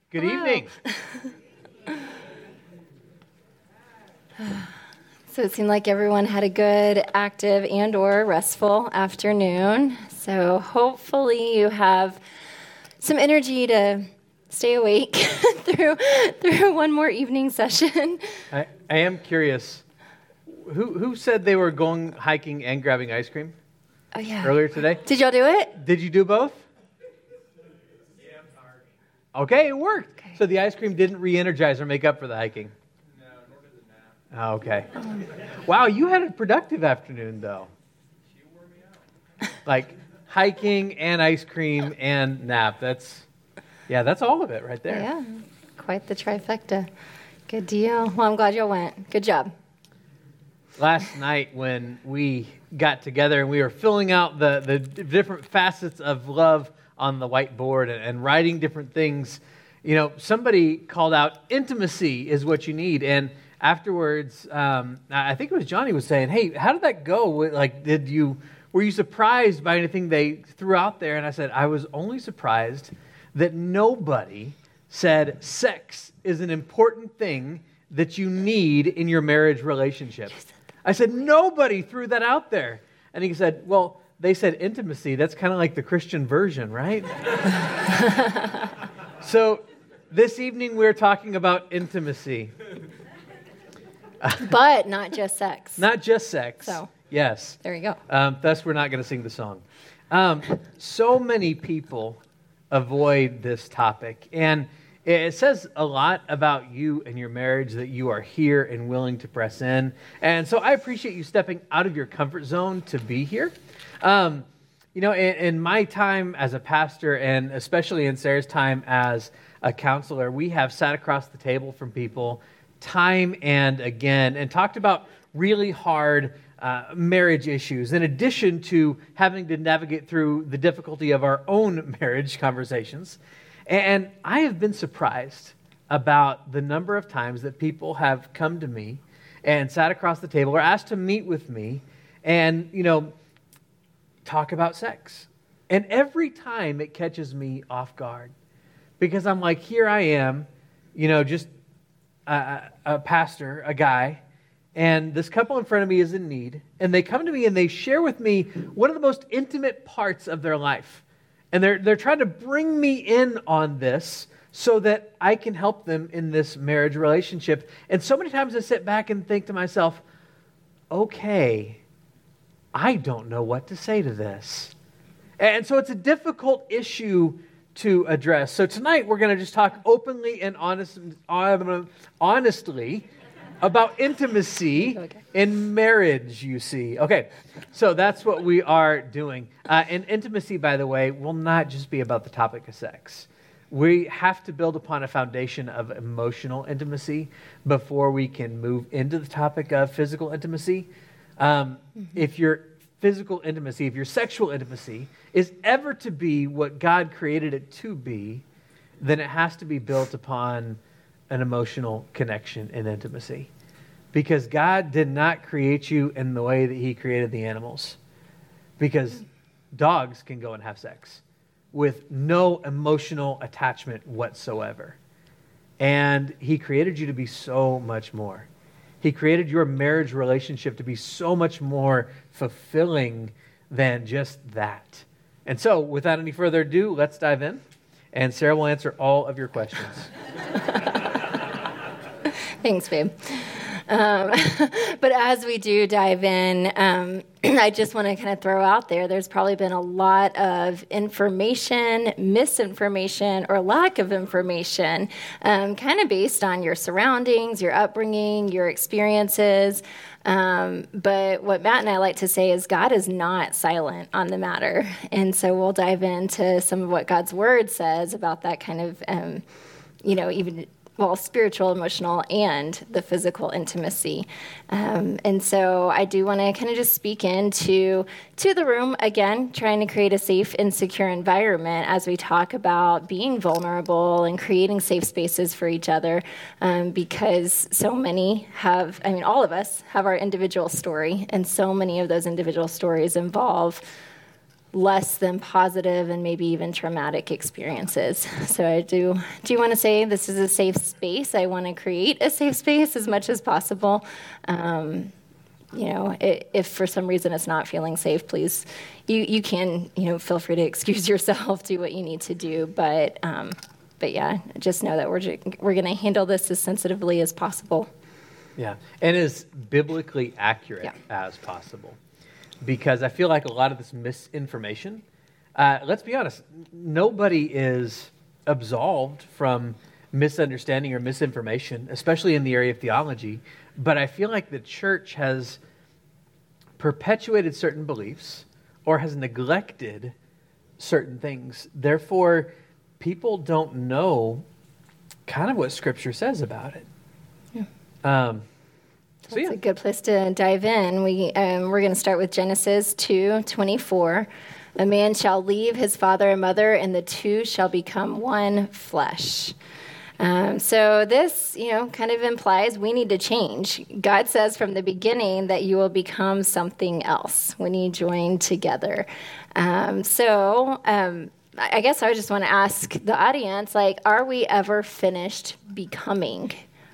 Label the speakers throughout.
Speaker 1: Good
Speaker 2: Hello.
Speaker 1: evening.
Speaker 2: So it seemed like everyone had a good, active, and/or restful afternoon. So hopefully you have some energy to stay awake through one more evening session.
Speaker 1: I am curious. Who said they were going hiking and grabbing ice cream
Speaker 2: Oh yeah.
Speaker 1: earlier today?
Speaker 2: Did y'all do it?
Speaker 1: Did you do both? Yeah, I'm tired. Okay, it worked.
Speaker 2: Okay.
Speaker 1: So the ice cream didn't re-energize or make up for the hiking?
Speaker 3: No, nor did the nap.
Speaker 1: Oh, okay. Wow, you had a productive afternoon, though.
Speaker 3: She wore me out.
Speaker 1: Like hiking and ice cream and nap. That's all of it right there.
Speaker 2: Yeah, quite the trifecta. Good deal. Well, I'm glad y'all went. Good job.
Speaker 1: Last night when we got together and we were filling out the different facets of love on the whiteboard and writing different things, somebody called out intimacy is what you need. And afterwards, I think it was Johnny was saying, hey, how did that go? Like, were you surprised by anything they threw out there? And I said, I was only surprised that nobody said sex is an important thing that you need in your marriage relationship. I said, nobody threw that out there. And he said, well, they said intimacy. That's kind of like the Christian version, right? So this evening we're talking about intimacy.
Speaker 2: But not just sex.
Speaker 1: Not just sex.
Speaker 2: So.
Speaker 1: Yes.
Speaker 2: There you go.
Speaker 1: Thus, we're not going to sing the song. So many people avoid this topic. And it says a lot about you and your marriage that you are here and willing to press in. And so I appreciate you stepping out of your comfort zone to be here. In my time as a pastor, and especially in Sarah's time as a counselor, we have sat across the table from people time and again and talked about really hard marriage issues, in addition to having to navigate through the difficulty of our own marriage conversations. And I have been surprised about the number of times that people have come to me and sat across the table or asked to meet with me and, talk about sex. And every time it catches me off guard because I'm like, here I am, just a pastor, a guy, and this couple in front of me is in need, and they come to me and they share with me one of the most intimate parts of their life. And they're trying to bring me in on this so that I can help them in this marriage relationship. And so many times I sit back and think to myself, okay, I don't know what to say to this. And so it's a difficult issue to address. So tonight we're going to just talk openly and honestly about intimacy in marriage, you see. Okay, so that's what we are doing. And intimacy, by the way, will not just be about the topic of sex. We have to build upon a foundation of emotional intimacy before we can move into the topic of physical intimacy. If your physical intimacy, if your sexual intimacy is ever to be what God created it to be, then it has to be built upon an emotional connection and intimacy. Because God did not create you in the way that he created the animals. Because dogs can go and have sex with no emotional attachment whatsoever. And he created you to be so much more. He created your marriage relationship to be so much more fulfilling than just that. And so, without any further ado, let's dive in. And Sarah will answer all of your questions.
Speaker 2: Thanks, babe. But as we do dive in, I just want to kind of throw out there's probably been a lot of information, misinformation, or lack of information, kind of based on your surroundings, your upbringing, your experiences. But what Matt and I like to say is God is not silent on the matter. And so we'll dive into some of what God's word says about that kind of, even spiritual, emotional, and the physical intimacy. And so I do want to kind of just speak into the room, again, trying to create a safe and secure environment as we talk about being vulnerable and creating safe spaces for each other, because so many all of us have our individual story, and so many of those individual stories involve less than positive and maybe even traumatic experiences. So I do want to say this is a safe space. I want to create a safe space as much as possible. If for some reason it's not feeling safe, please, you can, feel free to excuse yourself, do what you need to do. But yeah, just know that we're going to handle this as sensitively as possible.
Speaker 1: Yeah, and as biblically accurate as possible. Because I feel like a lot of this misinformation, let's be honest, nobody is absolved from misunderstanding or misinformation, especially in the area of theology. But I feel like the church has perpetuated certain beliefs or has neglected certain things. Therefore, people don't know kind of what Scripture says about it.
Speaker 2: That's a good place to dive in. We're going to start with Genesis 2:24. A man shall leave his father and mother, and the two shall become one flesh. So this, kind of implies we need to change. God says from the beginning that you will become something else when you join together. I guess I just want to ask the audience, are we ever finished becoming?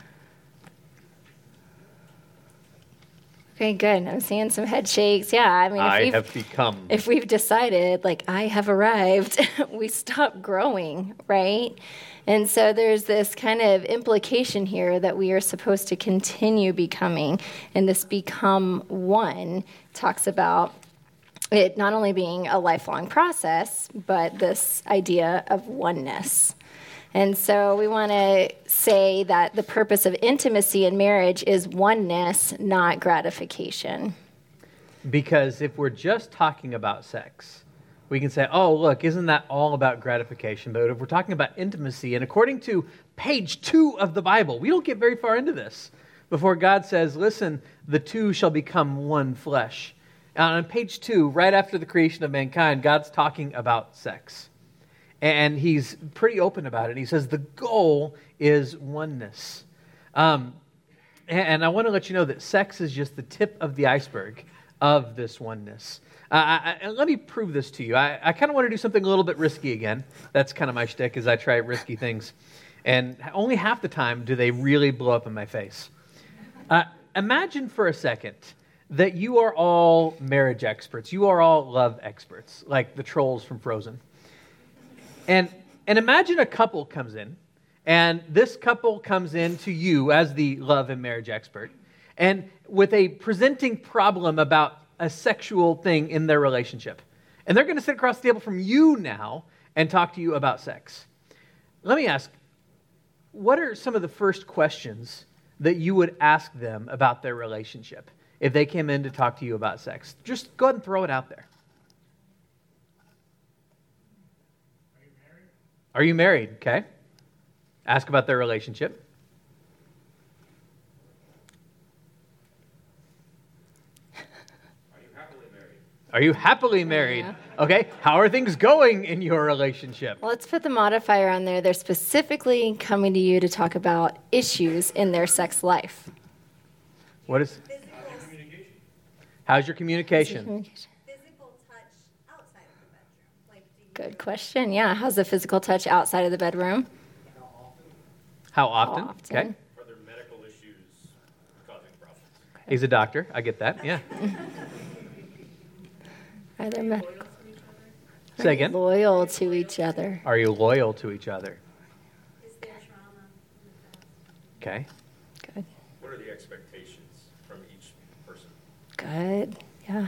Speaker 2: Okay, good. I'm seeing some head shakes. Yeah, I mean, if we've decided, I have arrived, we stop growing, right? And so there's this kind of implication here that we are supposed to continue becoming, and this become one talks about it not only being a lifelong process, but this idea of oneness. And so we want to say that the purpose of intimacy in marriage is oneness, not gratification.
Speaker 1: Because if we're just talking about sex, we can say, oh, look, isn't that all about gratification? But if we're talking about intimacy, and according to page 2 of the Bible, we don't get very far into this before God says, listen, the two shall become one flesh. And on page 2, right after the creation of mankind, God's talking about sex. And he's pretty open about it. He says the goal is oneness. And I want to let you know that sex is just the tip of the iceberg of this oneness. And let me prove this to you. I kind of want to do something a little bit risky again. That's kind of my shtick, is I try risky things. And only half the time do they really blow up in my face. Imagine for a second that you are all marriage experts. You are all love experts, like the trolls from Frozen. And imagine a couple comes in, and this couple comes in to you as the love and marriage expert, and with a presenting problem about a sexual thing in their relationship. And they're going to sit across the table from you now and talk to you about sex. Let me ask, what are some of the first questions that you would ask them about their relationship if they came in to talk to you about sex? Just go ahead and throw it out there. Are you married? Okay. Ask about their relationship. Are you happily married? Yeah. Okay. How are things going in your relationship?
Speaker 2: Well, let's put the modifier on there. They're specifically coming to you to talk about issues in their sex life.
Speaker 1: What is? How's your communication?
Speaker 2: Good question. Yeah. How's the physical touch outside of the bedroom?
Speaker 1: How often? Okay.
Speaker 3: Are there medical issues causing problems?
Speaker 1: Okay. He's a doctor. I get that. Yeah.
Speaker 2: Are there medical?
Speaker 1: Say again.
Speaker 2: Loyal to each other.
Speaker 1: Are you loyal to each other?
Speaker 4: Is there trauma?
Speaker 1: Okay.
Speaker 2: Good.
Speaker 3: What are the expectations from each person?
Speaker 2: Good. Yeah.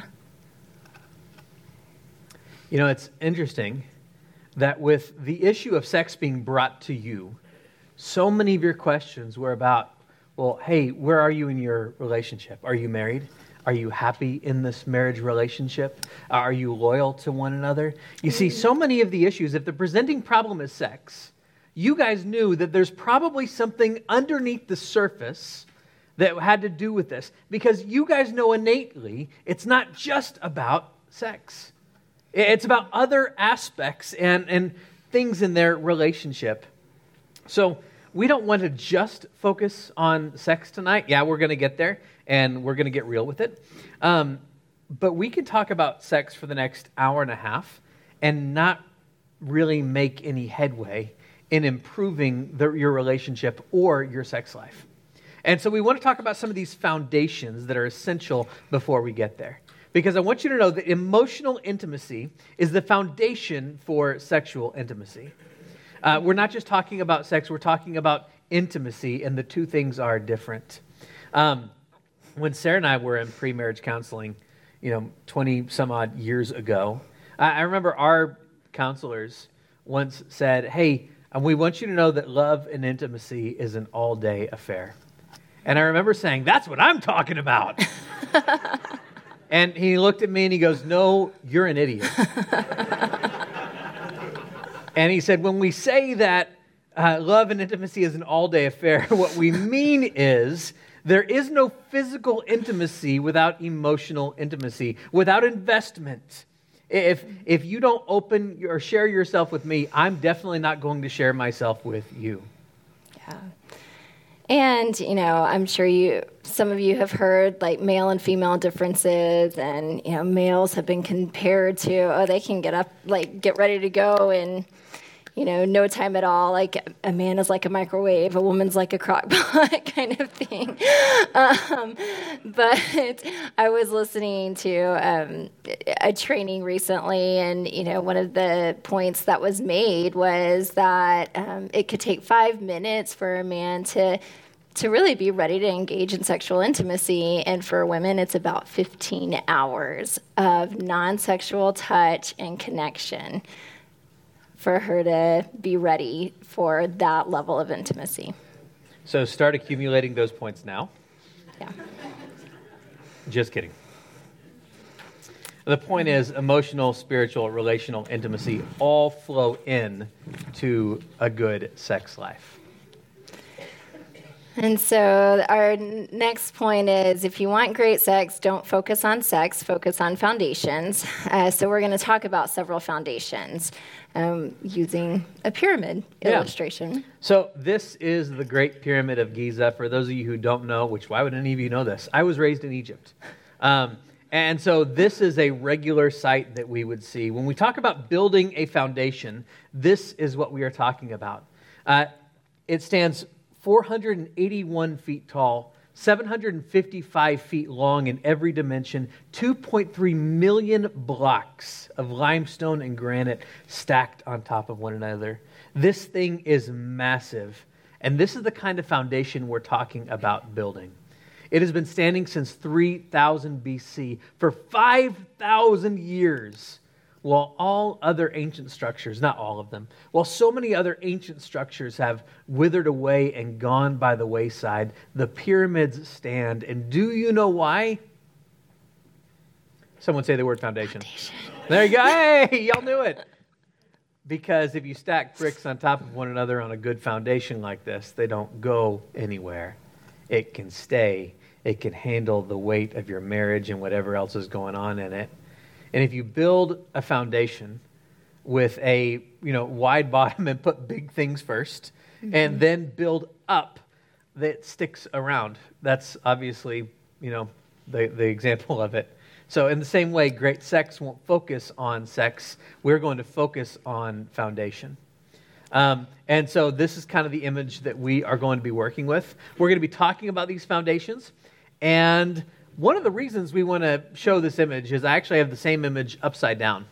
Speaker 1: You know, it's interesting that with the issue of sex being brought to you, so many of your questions were about, well, hey, where are you in your relationship? Are you married? Are you happy in this marriage relationship? Are you loyal to one another? You see, so many of the issues, if the presenting problem is sex, you guys knew that there's probably something underneath the surface that had to do with this, because you guys know innately it's not just about sex. It's about other aspects and things in their relationship. So we don't want to just focus on sex tonight. Yeah, we're going to get there, and we're going to get real with it. But we could talk about sex for the next hour and a half and not really make any headway in improving your relationship or your sex life. And so we want to talk about some of these foundations that are essential before we get there. Because I want you to know that emotional intimacy is the foundation for sexual intimacy. We're not just talking about sex, we're talking about intimacy, and the two things are different. When Sarah and I were in pre-marriage counseling, 20 some odd years ago, I remember our counselors once said, hey, we want you to know that love and intimacy is an all-day affair. And I remember saying, that's what I'm talking about. And he looked at me and he goes, no, you're an idiot. And he said, when we say that love and intimacy is an all-day affair, what we mean is there is no physical intimacy without emotional intimacy, without investment. If you don't open or share yourself with me, I'm definitely not going to share myself with you.
Speaker 2: Yeah. And, I'm sure some of you have heard like male and female differences, and, males have been compared to, they can get up, get ready to go in, no time at all. Like a man is like a microwave, a woman's like a crock pot kind of thing. But I was listening to a training recently, and, one of the points that was made was that it could take 5 minutes for a man to really be ready to engage in sexual intimacy. And for women, it's about 15 hours of non-sexual touch and connection for her to be ready for that level of intimacy.
Speaker 1: So start accumulating those points now.
Speaker 2: Yeah.
Speaker 1: Just kidding. The point is emotional, spiritual, relational intimacy all flow in to a good sex life.
Speaker 2: And so our next point is, if you want great sex, don't focus on sex, focus on foundations. So we're going to talk about several foundations using a pyramid illustration.
Speaker 1: So this is the Great Pyramid of Giza. For those of you who don't know, which why would any of you know this? I was raised in Egypt. And so this is a regular site that we would see. When we talk about building a foundation, this is what we are talking about. It stands 481 feet tall, 755 feet long in every dimension, 2.3 million blocks of limestone and granite stacked on top of one another. This thing is massive, and this is the kind of foundation we're talking about building. It has been standing since 3000 BC for 5,000 years. While all other ancient structures, not all of them, while so many other ancient structures have withered away and gone by the wayside, the pyramids stand. And do you know why? Someone say the word foundation. There you go. Hey, y'all knew it. Because if you stack bricks on top of one another on a good foundation like this, they don't go anywhere. It can stay. It can handle the weight of your marriage and whatever else is going on in it. And if you build a foundation with a wide bottom and put big things first, and then build up, that sticks around. That's obviously the example of it. So in the same way, great sex won't focus on sex. We're going to focus on foundation. And so this is kind of the image that we are going to be working with. We're going to be talking about these foundations, and one of the reasons we want to show this image is I actually have the same image upside down.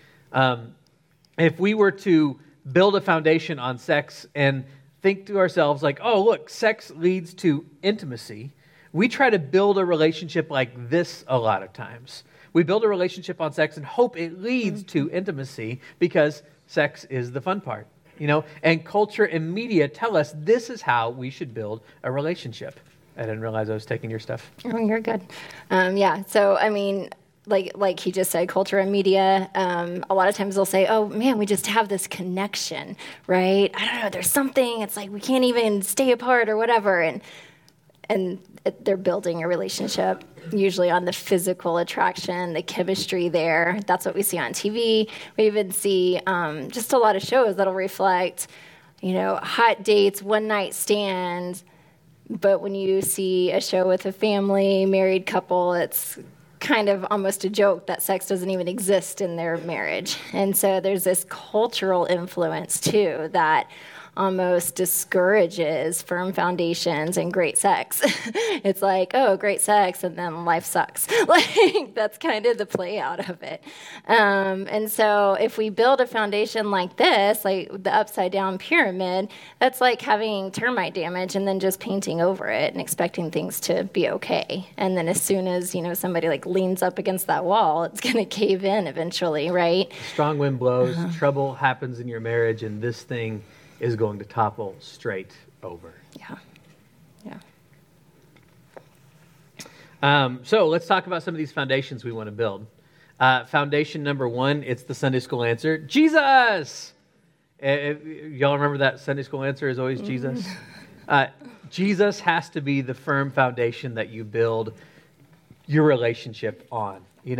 Speaker 1: If we were to build a foundation on sex and think to ourselves like, oh, look, sex leads to intimacy, we try to build a relationship like this a lot of times. We build a relationship on sex and hope it leads to intimacy because sex is the fun part, and culture and media tell us this is how we should build a relationship. I didn't realize I was taking your stuff.
Speaker 2: Oh, you're good. So, like he just said, culture and media, a lot of times they'll say, oh, man, we just have this connection, right? I don't know, there's something, it's like we can't even stay apart or whatever. And they're building a relationship, usually on the physical attraction, the chemistry there. That's what we see on TV. We even see just a lot of shows that'll reflect, hot dates, one-night stands. But when you see a show with a family, married couple, it's kind of almost a joke that sex doesn't even exist in their marriage. And so there's this cultural influence too that almost discourages firm foundations and great sex. It's like, oh, great sex, and then life sucks. Like, that's kind of the play out of it. And so if we build a foundation like this, like the upside down pyramid, that's like having termite damage and then just painting over it and expecting things to be okay. And then as soon as, somebody like leans up against that wall, it's going to cave in eventually, right?
Speaker 1: Strong wind blows, trouble happens in your marriage, and this thing is going to topple straight over.
Speaker 2: Yeah.
Speaker 1: So let's talk about some of these foundations we want to build. Foundation number one, it's the Sunday school answer, Jesus! Y'all remember that Sunday school answer is always Jesus? Jesus has to be the firm foundation that you build your relationship on.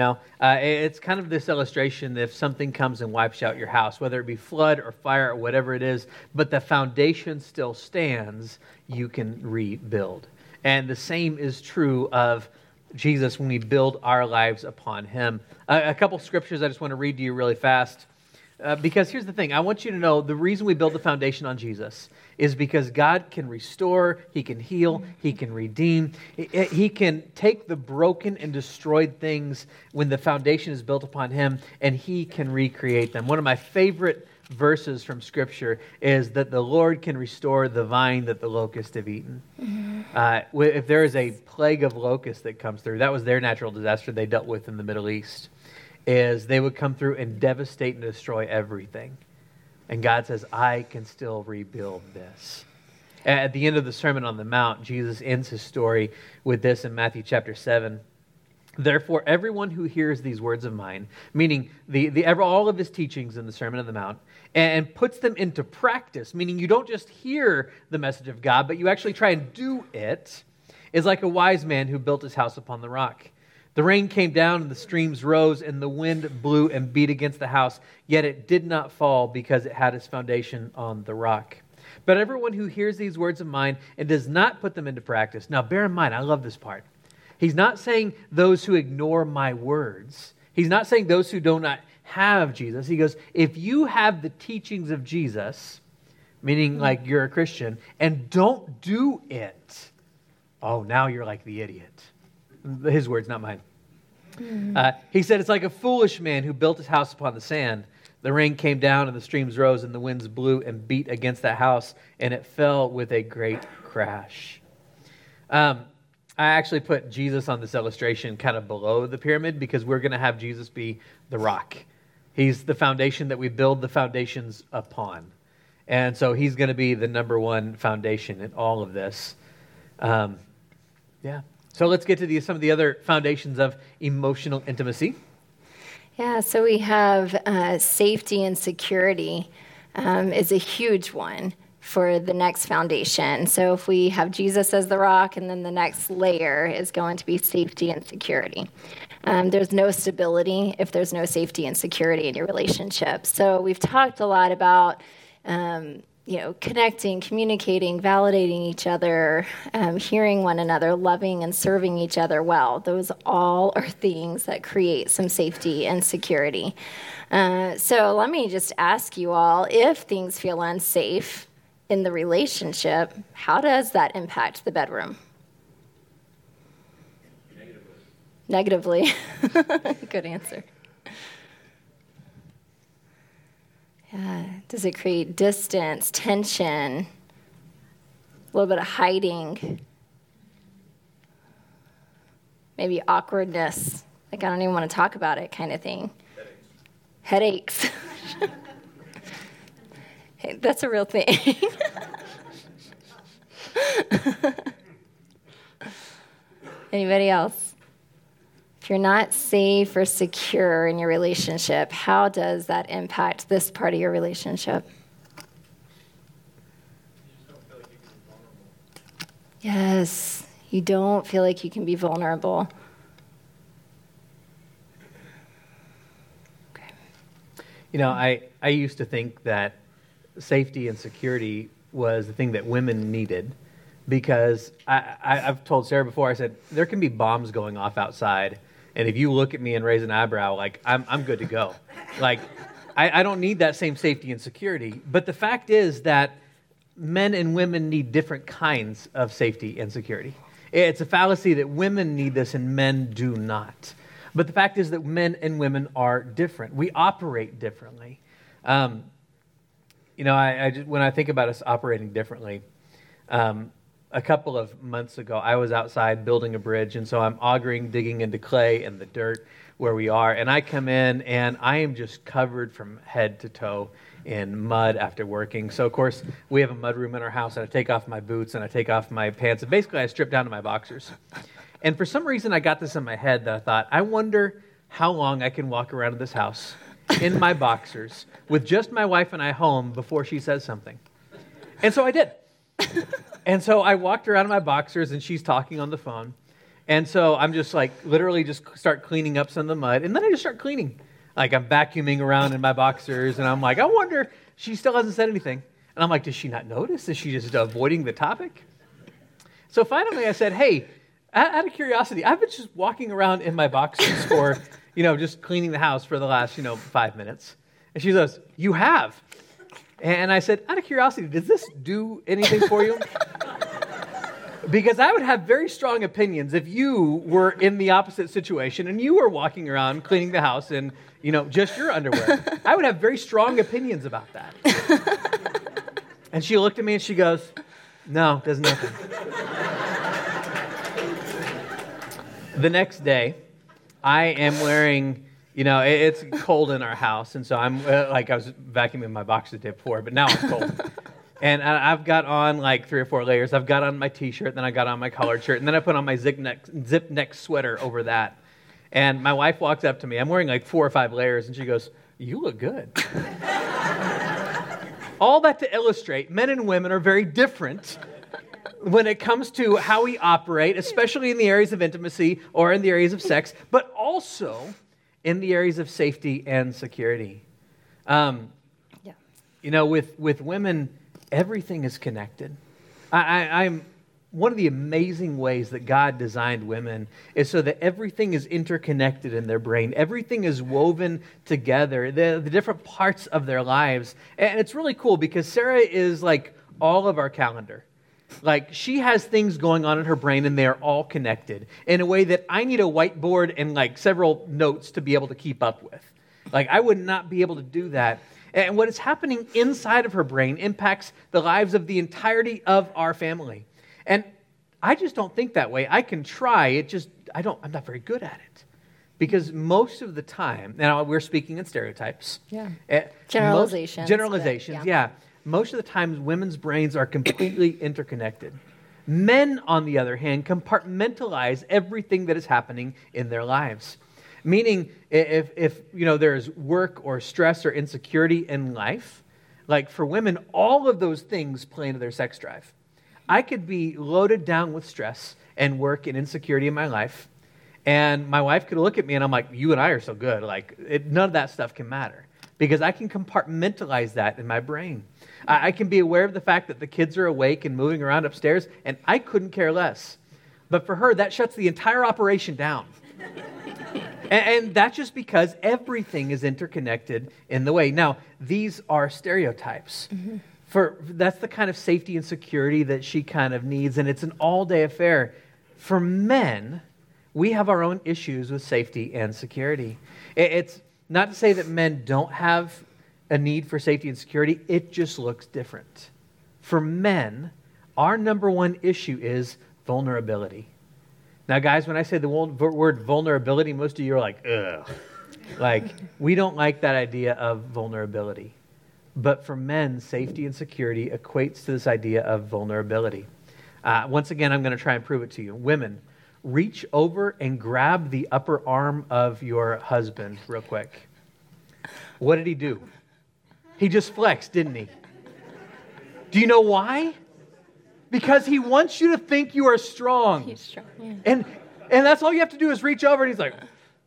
Speaker 1: It's kind of this illustration if something comes and wipes out your house, whether it be flood or fire or whatever it is, but the foundation still stands, you can rebuild. And the same is true of Jesus when we build our lives upon him. A couple scriptures I just want to read to you really fast. Because here's the thing, I want you to know the reason we build the foundation on Jesus is because God can restore, he can heal, he can redeem. He can take the broken and destroyed things when the foundation is built upon him, and he can recreate them. One of my favorite verses from Scripture is that the Lord can restore the vine that the locusts have eaten. If there is a plague of locusts that comes through, that was their natural disaster they dealt with in the Middle East, is they would come through and devastate and destroy everything. And God says, I can still rebuild this. At the end of the Sermon on the Mount, Jesus ends his story with this in Matthew chapter 7. Therefore, everyone who hears these words of mine, meaning all of his teachings in the Sermon on the Mount, and puts them into practice, meaning you don't just hear the message of God, but you actually try and do it, is like a wise man who built his house upon the rock. The rain came down and the streams rose and the wind blew and beat against the house, yet it did not fall because it had its foundation on the rock. But everyone who hears these words of mine and does not put them into practice. Now bear in mind, I love this part. He's not saying those who ignore my words. He's not saying those who do not have Jesus. He goes, if you have the teachings of Jesus, meaning like you're a Christian, and don't do it, oh, now you're like the idiot. His words, not mine. He said, it's like a foolish man who built his house upon the sand. The rain came down and the streams rose and the winds blew and beat against that house, and it fell with a great crash. I actually put Jesus on this illustration kind of below the pyramid because we're going to have Jesus be the rock. He's the foundation that we build the foundations upon. And so he's going to be the number one foundation in all of this. So let's get to some of the other foundations of emotional intimacy.
Speaker 2: Yeah, so we have safety and security is a huge one for the next foundation. So if we have Jesus as the rock, and then the next layer is going to be safety and security. There's no stability if there's no safety and security in your relationship. So we've talked a lot about connecting, communicating, validating each other, hearing one another, loving and serving each other well. Those all are things that create some safety and security. So let me just ask you all, if things feel unsafe in the relationship, how does that impact the bedroom? Negatively. Good answer. Yeah. Does it create distance, tension, a little bit of hiding, maybe awkwardness, like I don't even want to talk about it kind of thing? Headaches. Hey, that's a real thing. Anybody else? If you're not safe or secure in your relationship, how does that impact this part of your relationship? Yes, you don't feel like you can be vulnerable.
Speaker 1: Okay. I used to think that safety and security was the thing that women needed because I've told Sarah before, I said, there can be bombs going off outside And if you look at me and raise an eyebrow, like, I'm good to go. Like, I don't need that same safety and security. But the fact is that men and women need different kinds of safety and security. It's a fallacy that women need this and men do not. But the fact is that men and women are different. We operate differently. When I think about us operating differently, a couple of months ago, I was outside building a bridge, and so I'm augering, digging into clay and the dirt where we are, and I come in, and I am just covered from head to toe in mud after working. So, of course, we have a mud room in our house, and I take off my boots, and I take off my pants, and basically I strip down to my boxers. And for some reason, I got this in my head that I thought, I wonder how long I can walk around in this house in my boxers with just my wife and I home before she says something. And so I did. And so I walked around in my boxers, and she's talking on the phone. And so I'm just like, literally just start cleaning up some of the mud. And then I just start cleaning. Like, I'm vacuuming around in my boxers, and I'm like, I wonder, she still hasn't said anything. And I'm like, does she not notice? Is she just avoiding the topic? So finally I said, hey, out of curiosity, I've been just walking around in my boxers for, just cleaning the house for the last, 5 minutes. And she goes, you have? And I said, out of curiosity, does this do anything for you? Because I would have very strong opinions if you were in the opposite situation and you were walking around cleaning the house in, just your underwear. I would have very strong opinions about that. And she looked at me and she goes, no, does nothing. The next day, I am wearing, it's cold in our house, and so I'm I was vacuuming my boxers the day before, but now I'm cold. And I've got on like 3 or 4 layers. I've got on my T-shirt, then I got on my collared shirt, and then I put on my zip neck sweater over that. And my wife walks up to me. I'm wearing like 4 or 5 layers, and she goes, you look good. All that to illustrate, men and women are very different when it comes to how we operate, especially in the areas of intimacy or in the areas of sex, but also in the areas of safety and security. With women, everything is connected. I'm one of the amazing ways that God designed women is so that everything is interconnected in their brain. Everything is woven together, the different parts of their lives. And it's really cool because Sarah is like all of our calendar. Like, she has things going on in her brain, and they're all connected in a way that I need a whiteboard and like several notes to be able to keep up with. Like, I would not be able to do that. And what is happening inside of her brain impacts the lives of the entirety of our family. And I just don't think that way. I can try. I'm not very good at it. Because most of the time, now we're speaking in stereotypes.
Speaker 2: Yeah. Generalizations.
Speaker 1: Generalizations, yeah. Most of the times, women's brains are completely interconnected. Men, on the other hand, compartmentalize everything that is happening in their lives. Meaning, if there's work or stress or insecurity in life, like for women, all of those things play into their sex drive. I could be loaded down with stress and work and insecurity in my life, and my wife could look at me and I'm like, you and I are so good. Like, none of that stuff can matter because I can compartmentalize that in my brain. I can be aware of the fact that the kids are awake and moving around upstairs, and I couldn't care less. But for her, that shuts the entire operation down. And that's just because everything is interconnected in the way. Now, these are stereotypes. Mm-hmm. That's the kind of safety and security that she kind of needs, and it's an all-day affair. For men, we have our own issues with safety and security. It's not to say that men don't have a need for safety and security, it just looks different. For men, our number one issue is vulnerability. Now, guys, when I say the word vulnerability, most of you are like, ugh. Like, we don't like that idea of vulnerability. But for men, safety and security equates to this idea of vulnerability. Once again, I'm going to try and prove it to you. Women, reach over and grab the upper arm of your husband real quick. What did he do? He just flexed, didn't he? Do you know why? Because he wants you to think you are strong.
Speaker 2: He's strong, yeah.
Speaker 1: And that's all you have to do is reach over, and he's like,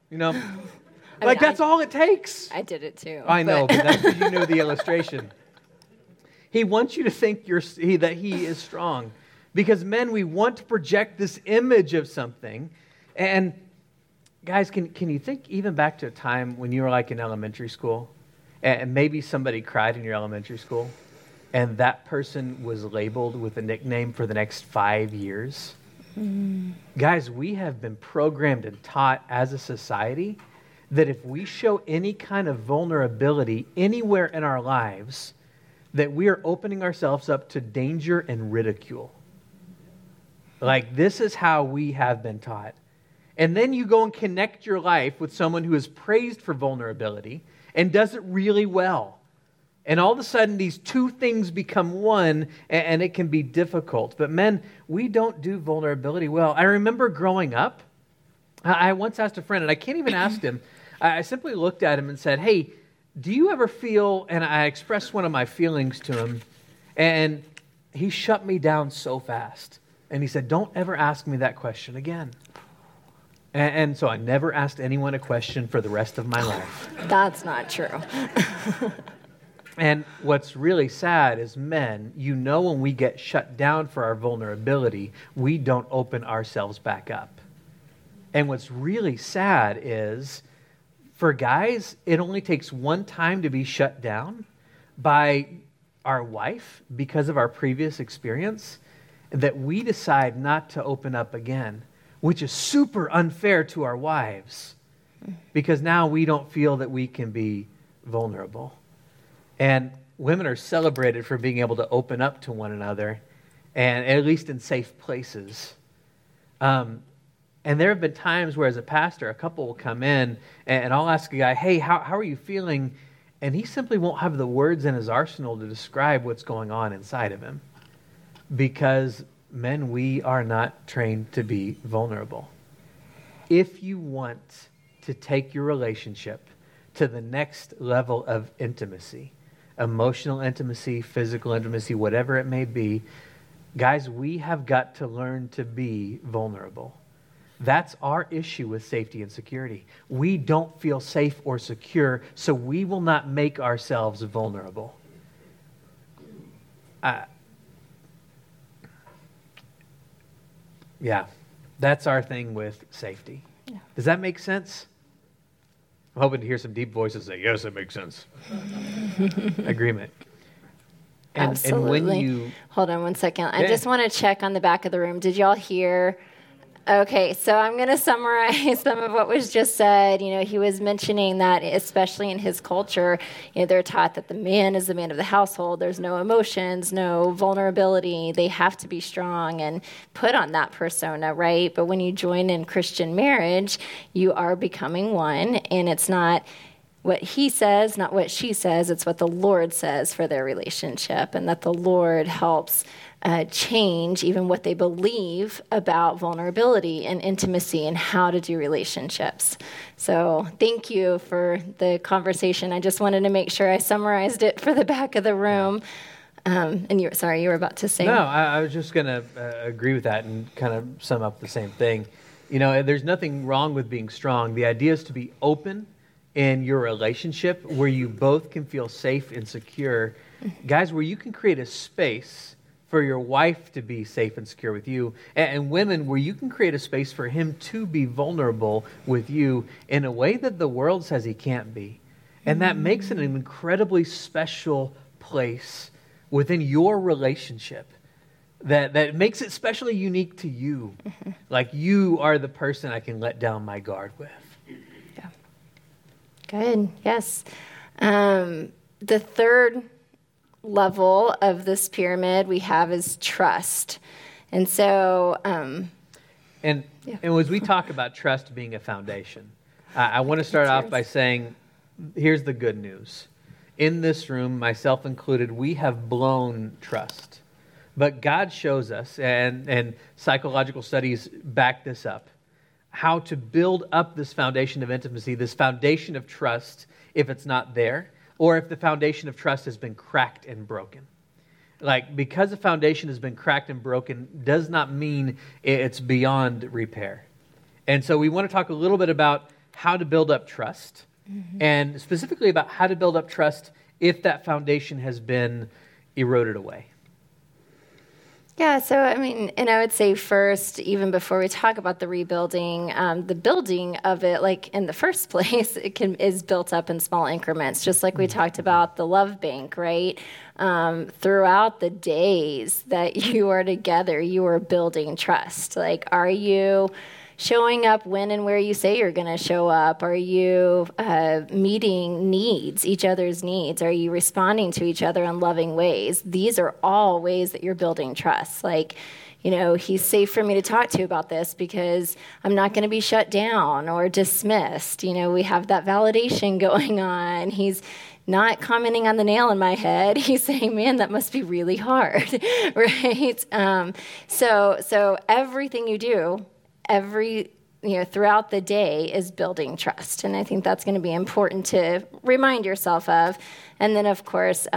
Speaker 1: that's all it takes.
Speaker 2: I did it too.
Speaker 1: I know, but that's because you knew the illustration. He wants you to think that he is strong. Because men, we want to project this image of something. And, guys, can you think even back to a time when you were like in elementary school and maybe somebody cried in your elementary school and that person was labeled with a nickname for the next 5 years? Guys, we have been programmed and taught as a society that if we show any kind of vulnerability anywhere in our lives, that we are opening ourselves up to danger and ridicule. Like, this is how we have been taught. And then you go and connect your life with someone who is praised for vulnerability and does it really well. And all of a sudden, these two things become one, and it can be difficult. But men, we don't do vulnerability well. I remember growing up, I once asked a friend, and I can't even ask him, I simply looked at him and said, hey, do you ever feel, and I expressed one of my feelings to him, and he shut me down so fast. And he said, don't ever ask me that question again. And so I never asked anyone a question for the rest of my life.
Speaker 2: That's not true.
Speaker 1: And what's really sad is men, when we get shut down for our vulnerability, we don't open ourselves back up. And what's really sad is, for guys, it only takes one time to be shut down by our wife because of our previous experience that we decide not to open up again, which is super unfair to our wives because now we don't feel that we can be vulnerable. And women are celebrated for being able to open up to one another, and at least in safe places. And there have been times where, as a pastor, a couple will come in, and I'll ask a guy, hey, how are you feeling? And he simply won't have the words in his arsenal to describe what's going on inside of him. Because, men, we are not trained to be vulnerable. If you want to take your relationship to the next level of intimacy, emotional intimacy, physical intimacy, whatever it may be, guys, we have got to learn to be vulnerable. That's our issue with safety and security. We don't feel safe or secure, so we will not make ourselves vulnerable. Yeah, that's our thing with safety. Yeah. Does that make sense? I'm hoping to hear some deep voices say, yes, it makes sense. Agreement.
Speaker 2: Absolutely.
Speaker 1: And when you...
Speaker 2: Hold on one second. I just want to check on the back of the room. Did y'all hear? Okay, so I'm going to summarize some of what was just said. He was mentioning that, especially in his culture, they're taught that the man is the man of the household. There's no emotions, no vulnerability. They have to be strong and put on that persona, right? But when you join in Christian marriage, you are becoming one, and it's not what he says, not what she says. It's what the Lord says for their relationship, and that the Lord helps change even what they believe about vulnerability and intimacy and how to do relationships. So thank you for the conversation. I just wanted to make sure I summarized it for the back of the room. And you were about to say.
Speaker 1: No, I was just going to agree with that and kind of sum up the same thing. There's nothing wrong with being strong. The idea is to be open in your relationship where you both can feel safe and secure. Guys, where you can create a space for your wife to be safe and secure with you, and women, where you can create a space for him to be vulnerable with you in a way that the world says he can't be. And that makes it an incredibly special place within your relationship that makes it specially unique to you. Like, you are the person I can let down my guard with.
Speaker 2: Yeah. Good. Yes. The third level of this pyramid we have is trust. And so...
Speaker 1: And as we talk about trust being a foundation, I want to start off by saying, here's the good news. In this room, myself included, we have blown trust. But God shows us, and psychological studies back this up, how to build up this foundation of intimacy, this foundation of trust, if it's not there, or if the foundation of trust has been cracked and broken. Like, because the foundation has been cracked and broken does not mean it's beyond repair. And so we want to talk a little bit about how to build up trust, and specifically about how to build up trust if that foundation has been eroded away.
Speaker 2: Yeah, so I mean, and I would say first, even before we talk about the rebuilding, the building of it, like in the first place, is built up in small increments, just like we talked about the love bank, right? Throughout the days that you are together, you are building trust. Like, are you showing up when and where you say you're going to show up? Are you meeting needs, each other's needs? Are you responding to each other in loving ways? These are all ways that you're building trust. Like, he's safe for me to talk to about this because I'm not going to be shut down or dismissed. We have that validation going on. He's not commenting on the nail in my head. He's saying, man, that must be really hard, right? So everything you do, throughout the day is building trust. And I think that's going to be important to remind yourself of. And then, of course,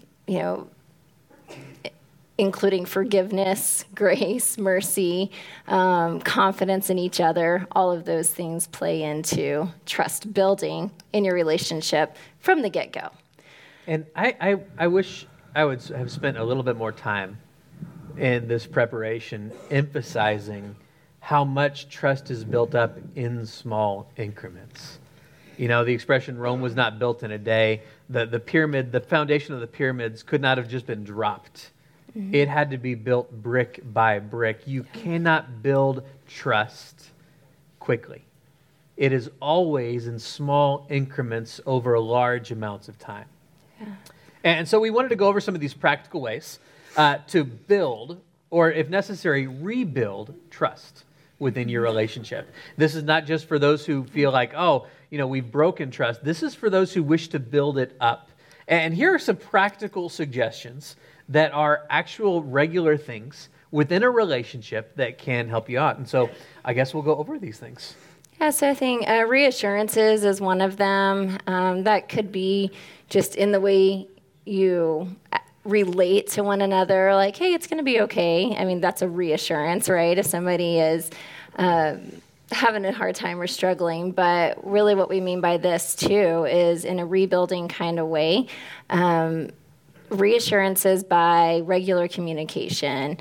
Speaker 2: including forgiveness, grace, mercy, confidence in each other, all of those things play into trust building in your relationship from the get-go.
Speaker 1: And I wish I would have spent a little bit more time in this preparation emphasizing how much trust is built up in small increments. The expression Rome was not built in a day. The pyramid, the foundation of the pyramids could not have just been dropped. Mm-hmm. It had to be built brick by brick. You cannot build trust quickly. It is always in small increments over large amounts of time. Yeah. And so we wanted to go over some of these practical ways to build, or if necessary, rebuild trust within your relationship. This is not just for those who feel like, we've broken trust. This is for those who wish to build it up. And here are some practical suggestions that are actual regular things within a relationship that can help you out. And so I guess we'll go over these things.
Speaker 2: Yeah, so I think reassurances is one of them. That could be just in the way you relate to one another, like, hey, it's going to be okay. I mean, that's a reassurance, right? If somebody is having a hard time or struggling. But really what we mean by this, too, is in a rebuilding kind of way. Reassurances by regular communication,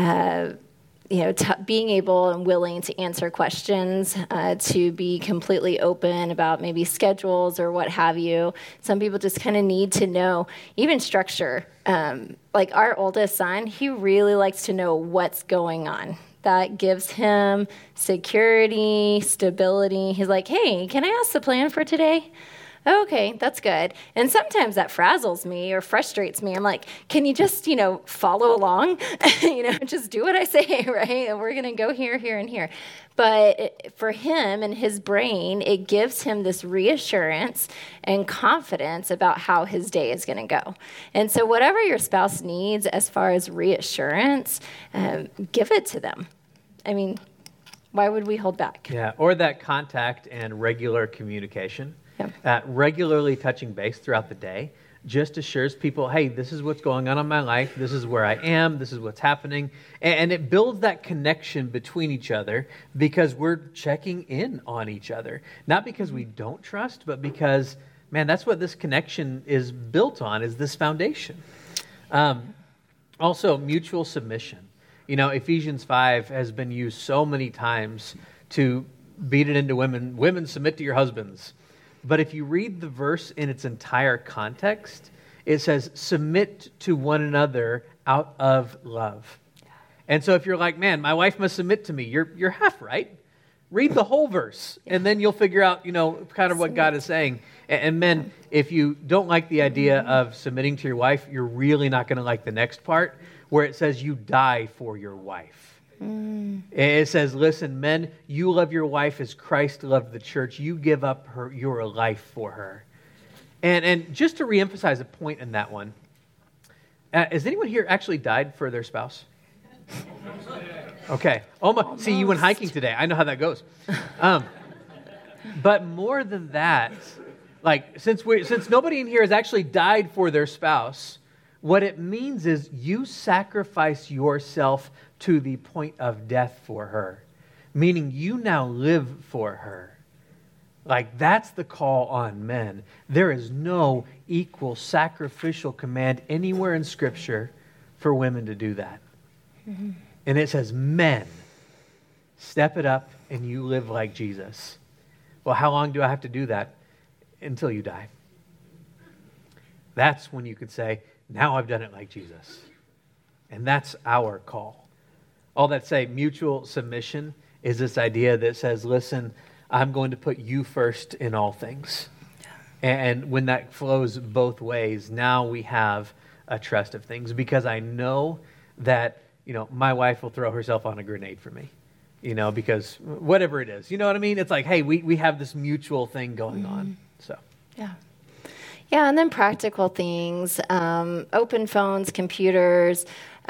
Speaker 2: being able and willing to answer questions, to be completely open about maybe schedules or what have you. Some people just kind of need to know, even structure. Like our oldest son, he really likes to know what's going on. That gives him security, stability. He's like, hey, can I ask the plan for today? Okay, that's good. And sometimes that frazzles me or frustrates me. I'm like, can you just, follow along? Just do what I say, right? And we're going to go here, here, and here. But for him and his brain, it gives him this reassurance and confidence about how his day is going to go. And so whatever your spouse needs as far as reassurance, give it to them. I mean, why would we hold back?
Speaker 1: Yeah, or that contact and regular communication. Regularly touching base throughout the day just assures people, hey, this is what's going on in my life. This is where I am. This is what's happening. And it builds that connection between each other because we're checking in on each other. Not because we don't trust, but because, man, that's what this connection is built on, is this foundation. Also, mutual submission. Ephesians 5 has been used so many times to beat it into women. Women, submit to your husbands. But if you read the verse in its entire context, it says, submit to one another out of love. And so if you're like, man, my wife must submit to me, you're half right. Read the whole verse, and then you'll figure out, kind of what God is saying. And men, if you don't like the idea of submitting to your wife, you're really not going to like the next part, where it says you die for your wife. It says, listen, men, you love your wife as Christ loved the church. You give up your life for her. And just to reemphasize a point in that one, has anyone here actually died for their spouse? Okay. Almost. See, you went hiking today. I know how that goes. But more than that, like since nobody in here has actually died for their spouse, what it means is you sacrifice yourself to the point of death for her, meaning you now live for her. Like, that's the call on men. There is no equal sacrificial command anywhere in Scripture for women to do that. And it says, men, step it up and you live like Jesus. Well, how long do I have to do that? Until you die. That's when you could say, now I've done it like Jesus. And that's our call. All that say, mutual submission is this idea that says, listen, I'm going to put you first in all things. And when that flows both ways, now we have a trust of things, because I know that, my wife will throw herself on a grenade for me, because whatever it is, you know what I mean? It's like, hey, we have this mutual thing going on. So,
Speaker 2: yeah. Yeah, and then practical things, open phones, computers.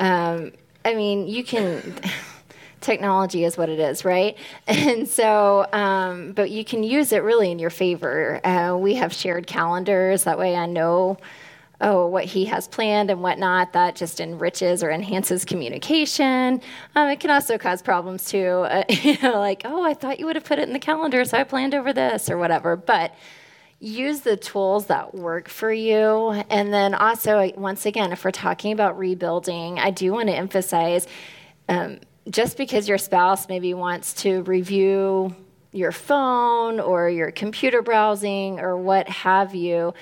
Speaker 2: You can, technology is what it is, right? And so, but you can use it really in your favor. We have shared calendars. That way I know, what he has planned and whatnot. That just enriches or enhances communication. It can also cause problems too. Like, I thought you would have put it in the calendar, so I planned over this or whatever. But use the tools that work for you. And then also, once again, if we're talking about rebuilding, I do want to emphasize, just because your spouse maybe wants to review your phone or your computer browsing or what have you,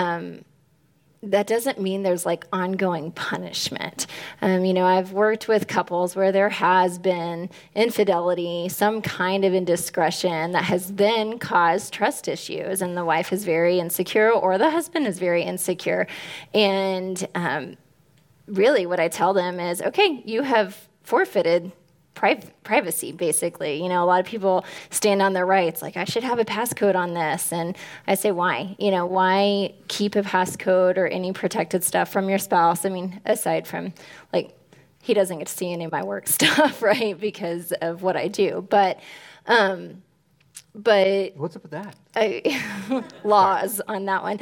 Speaker 2: that doesn't mean there's like ongoing punishment. I've worked with couples where there has been infidelity, some kind of indiscretion that has then caused trust issues, and the wife is very insecure or the husband is very insecure. And really what I tell them is, okay, you have forfeited privacy, basically. A lot of people stand on their rights, like, I should have a passcode on this. And I say, why? Why keep a passcode or any protected stuff from your spouse? Aside from, like, he doesn't get to see any of my work stuff, right, because of what I do. But
Speaker 1: what's up with that?
Speaker 2: Laws on that one.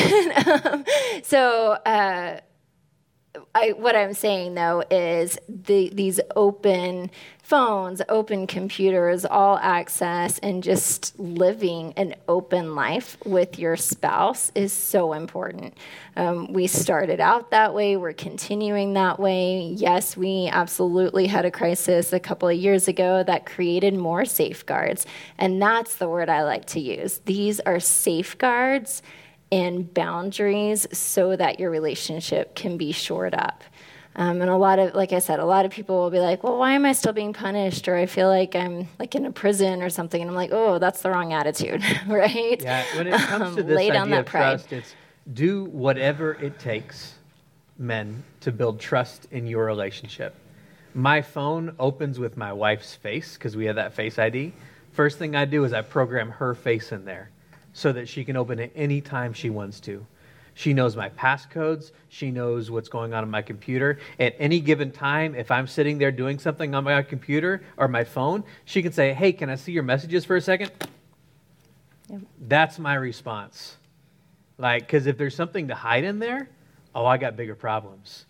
Speaker 2: But what I'm saying, though, is these open phones, open computers, all access, and just living an open life with your spouse is so important. We started out that way. We're continuing that way. Yes, we absolutely had a crisis a couple of years ago that created more safeguards, and that's the word I like to use. These are safeguards and boundaries so that your relationship can be shored up. And like I said, a lot of people will be like, well, why am I still being punished? Or I feel like I'm like in a prison or something. And I'm like, that's the wrong attitude, right?
Speaker 1: Yeah, when it comes to this idea of trust, it's do whatever it takes, men, to build trust in your relationship. My phone opens with my wife's face because we have that Face ID. First thing I do is I program her face in there, so that she can open it any time she wants to. She knows my passcodes. She knows what's going on my computer. At any given time, if I'm sitting there doing something on my computer or my phone, she can say, hey, can I see your messages for a second? Yep. That's my response. Because if there's something to hide in there, I got bigger problems.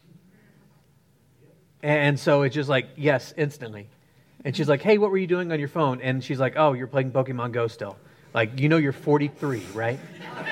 Speaker 1: And so it's just like, yes, instantly. And she's like, hey, what were you doing on your phone? And she's like, you're playing Pokemon Go still. You're 43, right?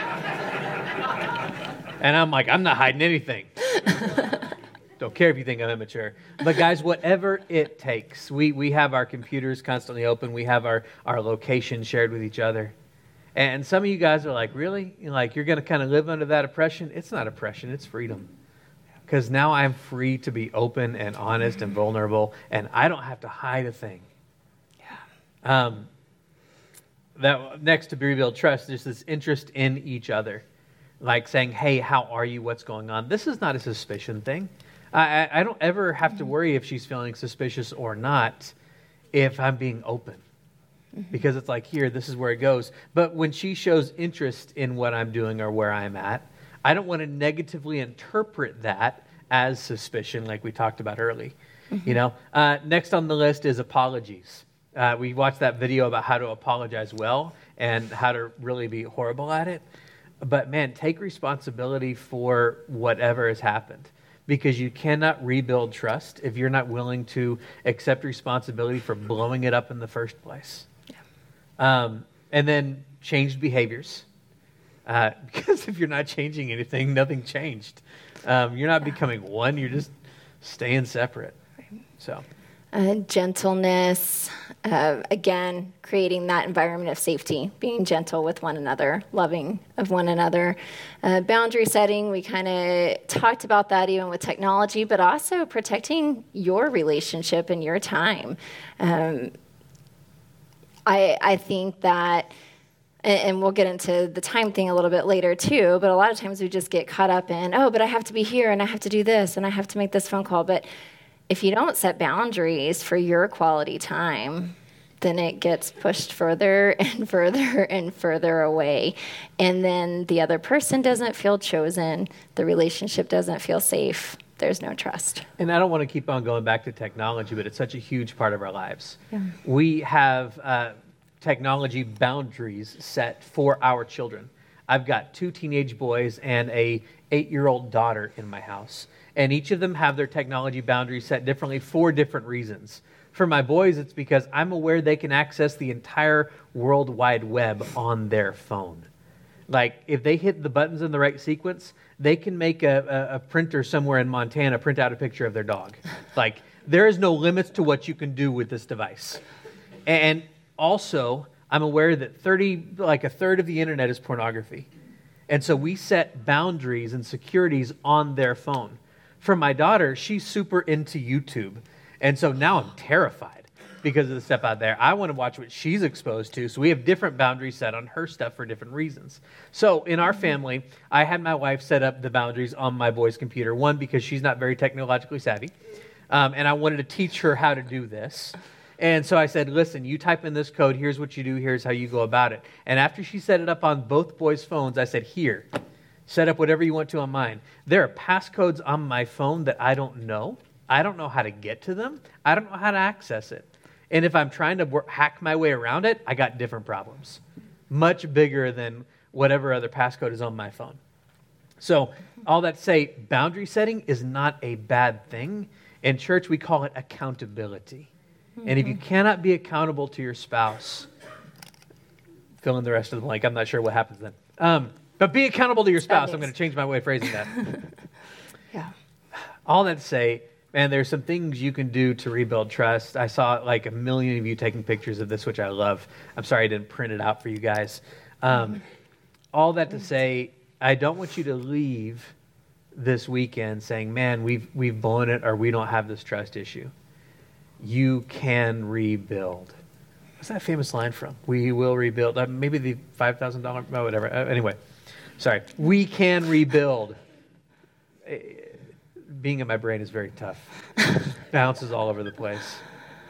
Speaker 1: And I'm like, I'm not hiding anything. Don't care if you think I'm immature. But guys, whatever it takes, we have our computers constantly open. We have our location shared with each other. And some of you guys are like, really? You're going to kind of live under that oppression? It's not oppression, it's freedom. Because now I'm free to be open and honest and vulnerable, and I don't have to hide a thing. Yeah. That next to rebuild trust, there's this interest in each other. Like saying, hey, how are you? What's going on? This is not a suspicion thing. I don't ever have to worry if she's feeling suspicious or not if I'm being open. Because it's like, here, this is where it goes. But when she shows interest in what I'm doing or where I'm at, I don't want to negatively interpret that as suspicion like we talked about early. Next on the list is apologies. We watched that video about how to apologize well and how to really be horrible at it. But man, take responsibility for whatever has happened, because you cannot rebuild trust if you're not willing to accept responsibility for blowing it up in the first place. Yeah. And then changed behaviors. Because if you're not changing anything, nothing changed. You're not becoming one, you're just staying separate. So,
Speaker 2: gentleness, again, creating that environment of safety, being gentle with one another, loving of one another. Boundary setting, we kind of talked about that even with technology, but also protecting your relationship and your time. I think that, and we'll get into the time thing a little bit later too, but a lot of times we just get caught up in, oh, but I have to be here and I have to do this and I have to make this phone call. But if you don't set boundaries for your quality time, then it gets pushed further and further and further away. And then the other person doesn't feel chosen. The relationship doesn't feel safe. There's no trust.
Speaker 1: And I don't want to keep on going back to technology, but it's such a huge part of our lives.
Speaker 2: Yeah.
Speaker 1: We have technology boundaries set for our children. I've got 2 teenage boys and a 8-year-old daughter in my house. And each of them have their technology boundaries set differently for different reasons. For my boys, it's because I'm aware they can access the entire World Wide Web on their phone. Like, if they hit the buttons in the right sequence, they can make a printer somewhere in Montana print out a picture of their dog. Like, there is no limits to what you can do with this device. And also, I'm aware that a third of the internet is pornography. And so we set boundaries and securities on their phone. For my daughter, she's super into YouTube. And so now I'm terrified because of the stuff out there. I want to watch what she's exposed to. So we have different boundaries set on her stuff for different reasons. So in our family, I had my wife set up the boundaries on my boy's computer. One, because she's not very technologically savvy. And I wanted to teach her how to do this. And so I said, listen, you type in this code. Here's what you do. Here's how you go about it. And after she set it up on both boys' phones, I said, here, set up whatever you want to on mine. There are passcodes on my phone that I don't know. I don't know how to get to them. I don't know how to access it. And if I'm trying to hack my way around it, I got different problems. Much bigger than whatever other passcode is on my phone. So all that to say, boundary setting is not a bad thing. In church, we call it accountability. Mm-hmm. And if you cannot be accountable to your spouse, fill in the rest of the blank. I'm not sure what happens then. But be accountable to your spouse. I'm going to change my way of phrasing that.
Speaker 2: Yeah.
Speaker 1: All that to say, man, there's some things you can do to rebuild trust. I saw like a million of you taking pictures of this, which I love. I'm sorry I didn't print it out for you guys. All that to say, I don't want you to leave this weekend saying, man, we've blown it or we don't have this trust issue. You can rebuild. What's that famous line from? We will rebuild. Maybe the $5,000, whatever. Anyway, sorry. We can rebuild. Being in my brain is very tough. Bounces all over the place.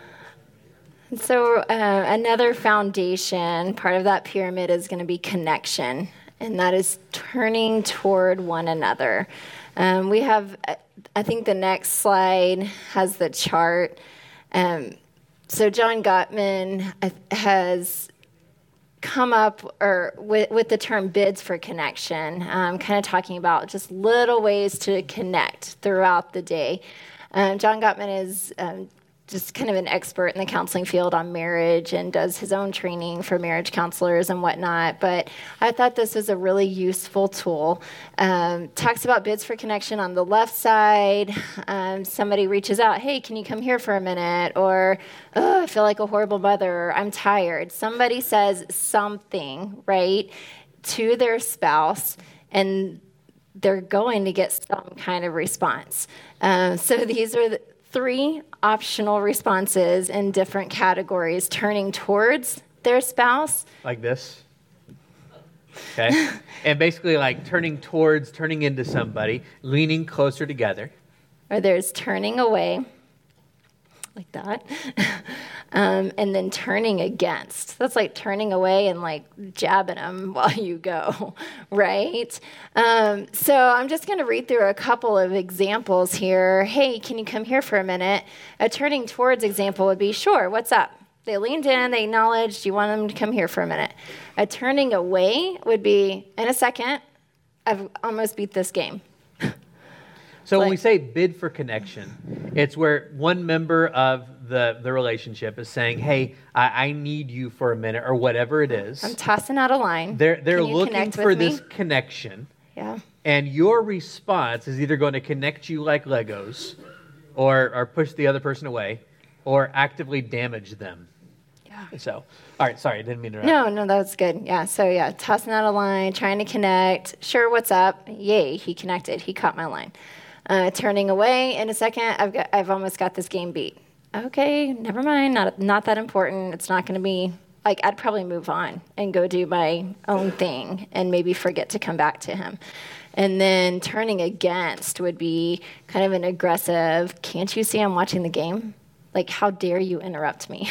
Speaker 2: So another foundation, part of that pyramid is going to be connection, and that is turning toward one another. We have, I think the next slide has the chart. So John Gottman has come up with the term bids for connection, kind of talking about just little ways to connect throughout the day. John Gottman is just kind of an expert in the counseling field on marriage and does his own training for marriage counselors and whatnot. But I thought this was a really useful tool. Talks about bids for connection on the left side. Somebody reaches out, hey, can you come here for a minute? Or, oh, I feel like a horrible mother. I'm tired. Somebody says something, right, to their spouse, and they're going to get some kind of response. So these are the 3 optional responses in different categories: turning towards their spouse.
Speaker 1: Like this. Okay. And basically like turning into somebody, leaning closer together.
Speaker 2: Or there's turning away, like that. And then turning against. That's like turning away and like jabbing them while you go, right? So I'm just going to read through a couple of examples here. Hey, can you come here for a minute? A turning towards example would be, sure, what's up? They leaned in, they acknowledged, you want them to come here for a minute. A turning away would be, in a second, I've almost beat this game.
Speaker 1: So when we say bid for connection, it's where one member of the relationship is saying, hey, I need you for a minute, or whatever it is.
Speaker 2: I'm tossing out a line.
Speaker 1: They're looking for this connection.
Speaker 2: Yeah.
Speaker 1: And your response is either going to connect you like Legos, or push the other person away, or actively damage them.
Speaker 2: Yeah.
Speaker 1: So, all right, sorry, I didn't mean to interrupt.
Speaker 2: No, that was good. Yeah, so yeah, tossing out a line, trying to connect. Sure, what's up? Yay, he connected. He caught my line. Turning away in a second, I've almost got this game beat. Okay, never mind, not that important. It's not going to be, like, I'd probably move on and go do my own thing and maybe forget to come back to him. And then turning against would be kind of an aggressive, can't you see I'm watching the game? Like, how dare you interrupt me?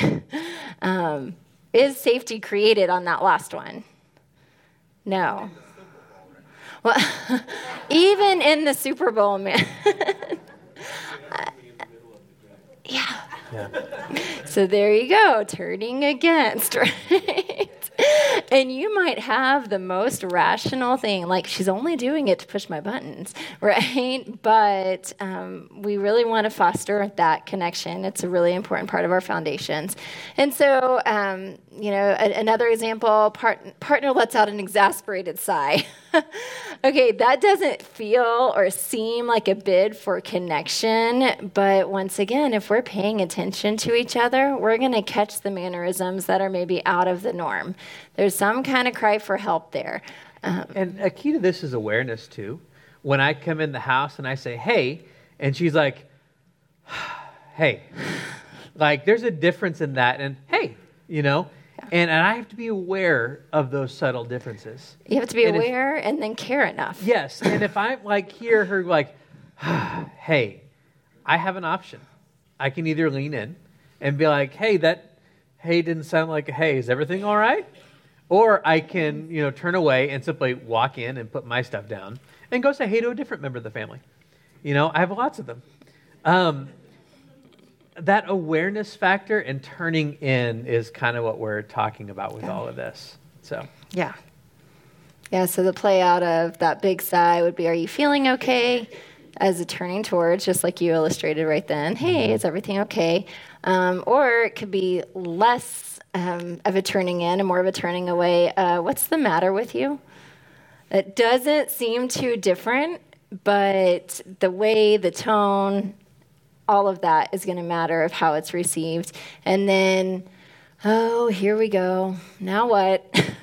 Speaker 2: Is safety created on that last one? No. Well, even in the Super Bowl, man. Yeah. So there you go, turning against, right? And you might have the most rational thing, like she's only doing it to push my buttons, right? But we really want to foster that connection. It's a really important part of our foundations. And so, another example, partner lets out an exasperated sigh. Okay, that doesn't feel or seem like a bid for connection, but once again, if we're paying attention to each other, we're going to catch the mannerisms that are maybe out of the norm. There's some kind of cry for help there.
Speaker 1: And a key to this is awareness, too. When I come in the house and I say, hey, and she's like, hey. Like, there's a difference in that and hey, And I have to be aware of those subtle differences.
Speaker 2: You have to be aware and then care enough.
Speaker 1: Yes, and if I hear her hey, I have an option. I can either lean in and be like, hey, that hey didn't sound like a hey. Is everything all right? Or I can, turn away and simply walk in and put my stuff down and go say hey to a different member of the family. I have lots of them. That awareness factor and turning in is kind of what we're talking about with all of this. So
Speaker 2: yeah, so the play out of that big sigh would be, are you feeling okay? As a turning towards, just like you illustrated right then, hey, is everything okay? Or it could be less of a turning in and more of a turning away. What's the matter with you? It doesn't seem too different, but the way, the tone, all of that is going to matter of how it's received. And then, oh, here we go. Now what?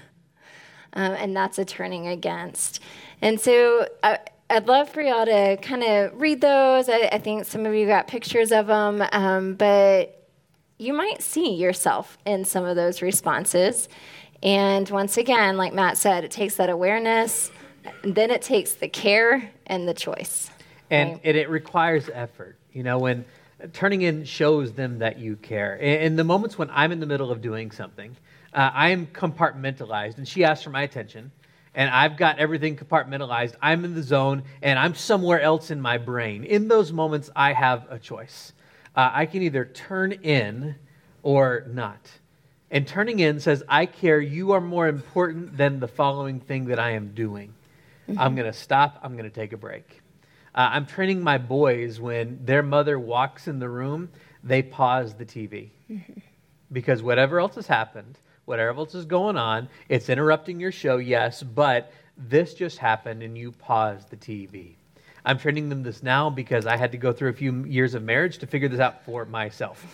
Speaker 2: And that's a turning against. And so I'd love for y'all to kind of read those. I think some of you got pictures of them, but you might see yourself in some of those responses. And once again, like Matt said, it takes that awareness, and then it takes the care and the choice.
Speaker 1: And
Speaker 2: right?
Speaker 1: it requires effort. When turning in shows them that you care. In the moments when I'm in the middle of doing something, I'm compartmentalized, and she asks for my attention, and I've got everything compartmentalized. I'm in the zone, and I'm somewhere else in my brain. In those moments, I have a choice. I can either turn in or not. And turning in says, I care. You are more important than the following thing that I am doing. Mm-hmm. I'm going to stop. I'm going to take a break. I'm training my boys when their mother walks in the room, they pause the TV. Mm-hmm. Because whatever else has happened, whatever else is going on, it's interrupting your show, yes, but this just happened and you pause the TV. I'm training them this now because I had to go through a few years of marriage to figure this out for myself.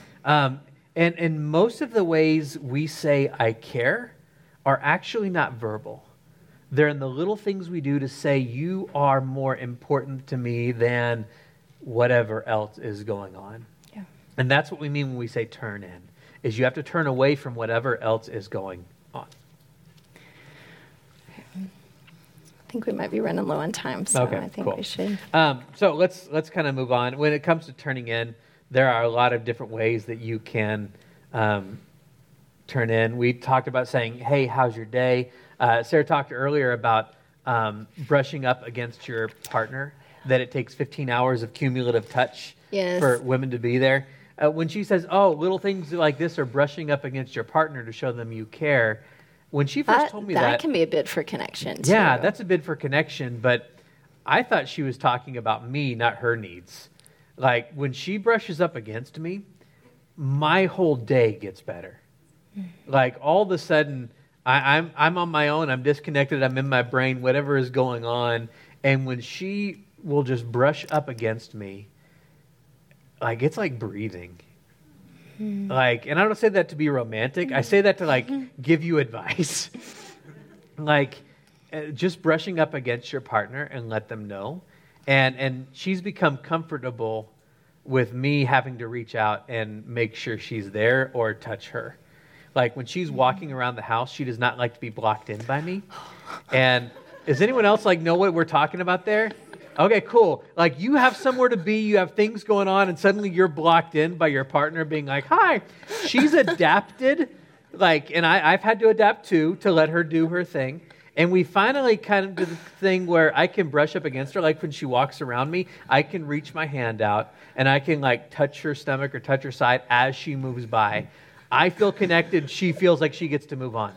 Speaker 1: And most of the ways we say I care are actually not verbal. They're in the little things we do to say you are more important to me than whatever else is going on. Yeah. And that's what we mean when we say turn in, is you have to turn away from whatever else is going on.
Speaker 2: I think we might be running low on time, so
Speaker 1: okay,
Speaker 2: I think
Speaker 1: cool.
Speaker 2: we should.
Speaker 1: So let's kind of move on. When it comes to turning in, there are a lot of different ways that you can turn in. We talked about saying, hey, how's your day? Sarah talked earlier about brushing up against your partner, that it takes 15 hours of cumulative touch for women to be there. When she says, little things like this are brushing up against your partner to show them you care, when she first told me
Speaker 2: that can be a bid for connection, too.
Speaker 1: Yeah, that's a bid for connection, but I thought she was talking about me, not her needs. Like, when she brushes up against me, my whole day gets better. Like, all of a sudden, I'm on my own, I'm disconnected, I'm in my brain, whatever is going on, and when she will just brush up against me, like it's like breathing. Like, and I don't say that to be romantic. I say that to like give you advice. Like, just brushing up against your partner and let them know. And she's become comfortable with me having to reach out and make sure she's there or touch her. Like when she's walking around the house, she does not like to be blocked in by me. And does anyone else like know what we're talking about there? Okay, cool. Like you have somewhere to be, you have things going on, and suddenly you're blocked in by your partner being like, hi. She's adapted, like, and I've had to adapt too, to let her do her thing. And we finally kind of do the thing where I can brush up against her, like when she walks around me, I can reach my hand out and I can like touch her stomach or touch her side as she moves by. I feel connected. She feels like she gets to move on.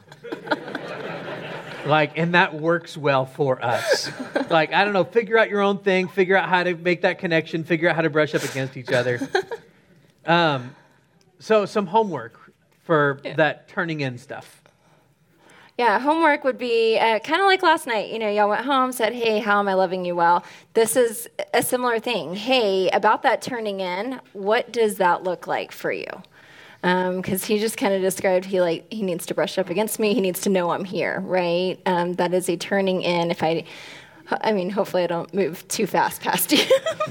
Speaker 1: Like, and that works well for us. Like, I don't know, figure out your own thing, figure out how to make that connection, figure out how to brush up against each other. So some homework for that turning in stuff.
Speaker 2: Yeah, homework would be kind of like last night. You know, y'all went home, said, hey, how am I loving you well? This is a similar thing. Hey, about that turning in, what does that look like for you? Because he just kind of described he needs to brush up against me. He needs to know I'm here, right? That is a turning in. I mean, hopefully I don't move too fast past you.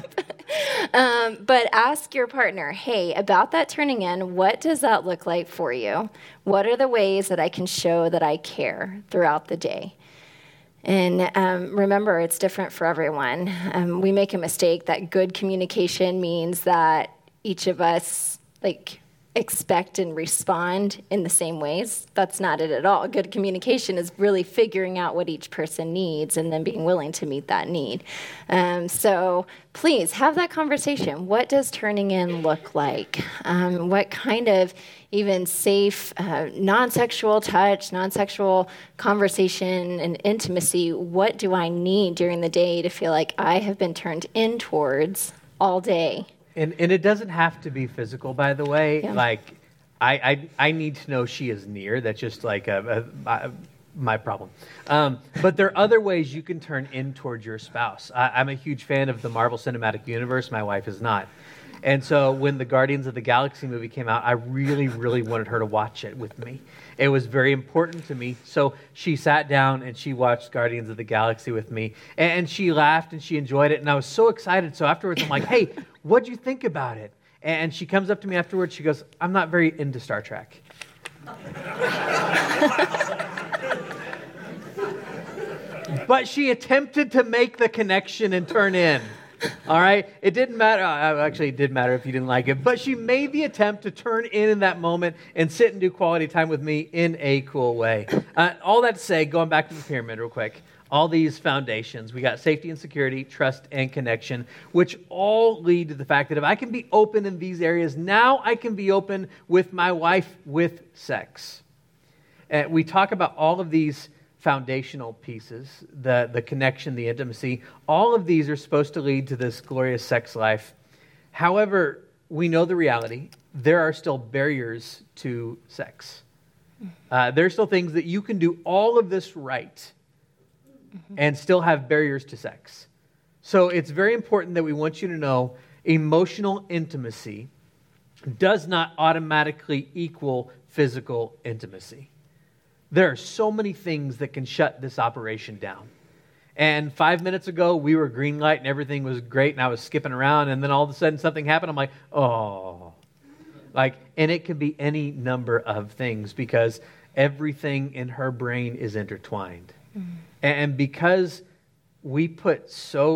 Speaker 2: But ask your partner, hey, about that turning in, what does that look like for you? What are the ways that I can show that I care throughout the day? And remember, it's different for everyone. We make a mistake that good communication means that each of us, expect and respond in the same ways. That's not it at all. Good communication is really figuring out what each person needs and then being willing to meet that need. So please have that conversation. What does turning in look like? What kind of even safe, non-sexual touch, non-sexual conversation and intimacy, what do I need during the day to feel like I have been turned in towards all day?
Speaker 1: And it doesn't have to be physical, by the way.
Speaker 2: Yeah.
Speaker 1: Like, I need to know she is near. That's just like my problem. But there are other ways you can turn in towards your spouse. I'm a huge fan of the Marvel Cinematic Universe. My wife is not. And so when the Guardians of the Galaxy movie came out, I really, really wanted her to watch it with me. It was very important to me. So she sat down and she watched Guardians of the Galaxy with me. And she laughed and she enjoyed it. And I was so excited. So afterwards, I'm like, hey, what'd you think about it? And she comes up to me afterwards. She goes, I'm not very into Star Trek. But she attempted to make the connection and turn in. All right? It didn't matter. Actually, it did matter if you didn't like it. But she made the attempt to turn in that moment and sit and do quality time with me in a cool way. All that to say, going back to the pyramid real quick, all these foundations, we got safety and security, trust and connection, which all lead to the fact that if I can be open in these areas, now I can be open with my wife with sex. We talk about all of these foundational pieces, the connection, the intimacy. All of these are supposed to lead to this glorious sex life. However, we know the reality. There are still barriers to sex. There's still things that you can do all of this right and still have barriers to sex. So it's very important that we want you to know emotional intimacy does not automatically equal physical intimacy. There are so many things that can shut this operation down. And 5 minutes ago, we were green light and everything was great and I was skipping around and then all of a sudden something happened. I'm like, oh. And it can be any number of things because everything in her brain is intertwined. Mm-hmm. And because we've put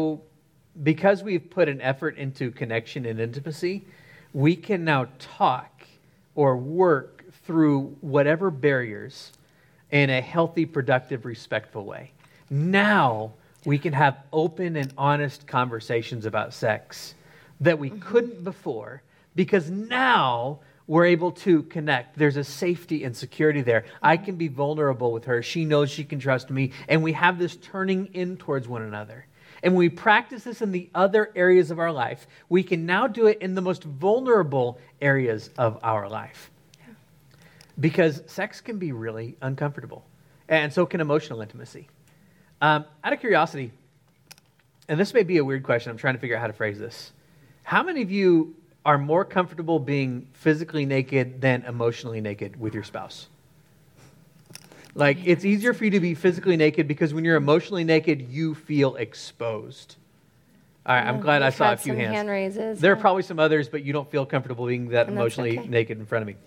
Speaker 1: an effort into connection and intimacy, we can now talk or work through whatever barriers in a healthy, productive, respectful way. Now we can have open and honest conversations about sex that we couldn't before because now we're able to connect. There's a safety and security there. I can be vulnerable with her. She knows she can trust me. And we have this turning in towards one another. And when we practice this in the other areas of our life, we can now do it in the most vulnerable areas of our life. Yeah. Because sex can be really uncomfortable. And so can emotional intimacy. Out of curiosity, and this may be a weird question. I'm trying to figure out how to phrase this. How many of you are more comfortable being physically naked than emotionally naked with your spouse? Like, it's easier for you to be physically naked because when you're emotionally naked, you feel exposed. All right, I'm glad I saw a few hands.
Speaker 2: Hand raises.
Speaker 1: There are probably some others, but you don't feel comfortable being that
Speaker 2: And that's
Speaker 1: emotionally
Speaker 2: okay.
Speaker 1: naked in front of me.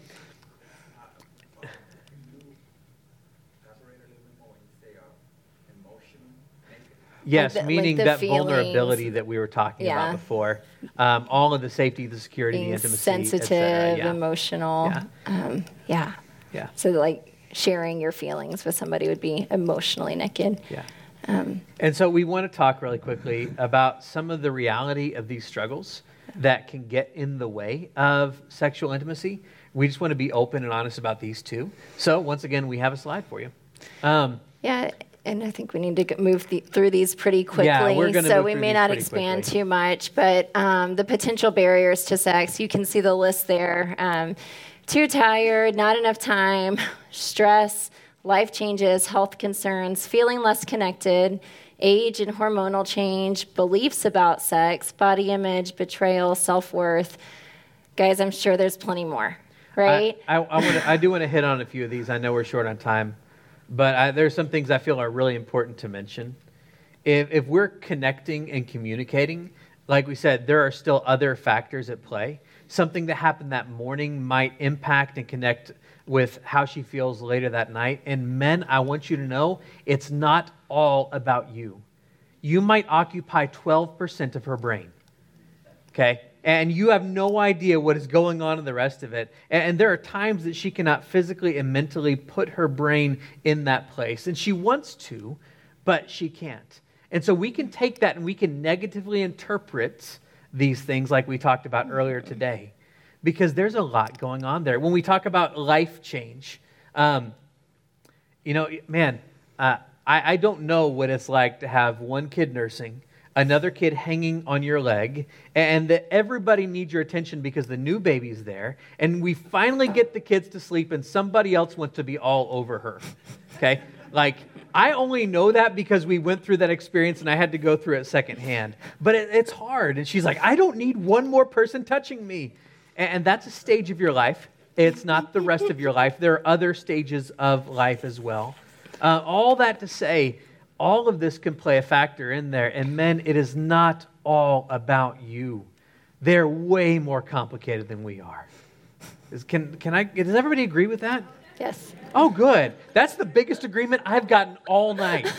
Speaker 1: Yes,
Speaker 2: Like the-
Speaker 1: meaning
Speaker 2: like the
Speaker 1: that vulnerability
Speaker 2: feelings.
Speaker 1: that we were talking
Speaker 2: Yeah.
Speaker 1: about before. All of the safety, the security,
Speaker 2: Being
Speaker 1: the intimacy,
Speaker 2: sensitive,
Speaker 1: et cetera. Yeah.
Speaker 2: emotional. Yeah.
Speaker 1: Yeah.
Speaker 2: So like sharing your feelings with somebody would be emotionally naked.
Speaker 1: Yeah. And so we want to talk really quickly about some of the reality of these struggles that can get in the way of sexual intimacy. We just want to be open and honest about these too. So once again, we have a slide for you.
Speaker 2: Yeah, and I think we need to move through these pretty quickly.
Speaker 1: Yeah, we're gonna
Speaker 2: so
Speaker 1: move
Speaker 2: we
Speaker 1: through
Speaker 2: may
Speaker 1: these
Speaker 2: not
Speaker 1: pretty
Speaker 2: expand
Speaker 1: quickly.
Speaker 2: too much, but the potential barriers to sex, you can see the list there. Too tired, not enough time, stress, life changes, health concerns, feeling less connected, age and hormonal change, beliefs about sex, body image, betrayal, self-worth. Guys, I'm sure there's plenty more, right?
Speaker 1: I do want to hit on a few of these. I know we're short on time, but there's some things I feel are really important to mention. If we're connecting and communicating, like we said, there are still other factors at play. Something that happened that morning might impact and connect with how she feels later that night. And men, I want you to know, it's not all about you. You might occupy 12% of her brain, okay? And you have no idea what is going on in the rest of it. And there are times that she cannot physically and mentally put her brain in that place. And she wants to, but she can't. And so we can take that and we can negatively interpret these things like we talked about earlier today, because there's a lot going on there. When we talk about life change, I don't know what it's like to have one kid nursing, another kid hanging on your leg, and that everybody needs your attention because the new baby's there, and we finally get the kids to sleep and somebody else wants to be all over her, okay? Like, I only know that because we went through that experience and I had to go through it secondhand. But it's hard. And she's like, I don't need one more person touching me. And that's a stage of your life. It's not the rest of your life. There are other stages of life as well. All that to say, all of this can play a factor in there. And men, it is not all about you. They're way more complicated than we are. Does everybody agree with that?
Speaker 2: Yes.
Speaker 1: Oh, good. That's the biggest agreement I've gotten all night.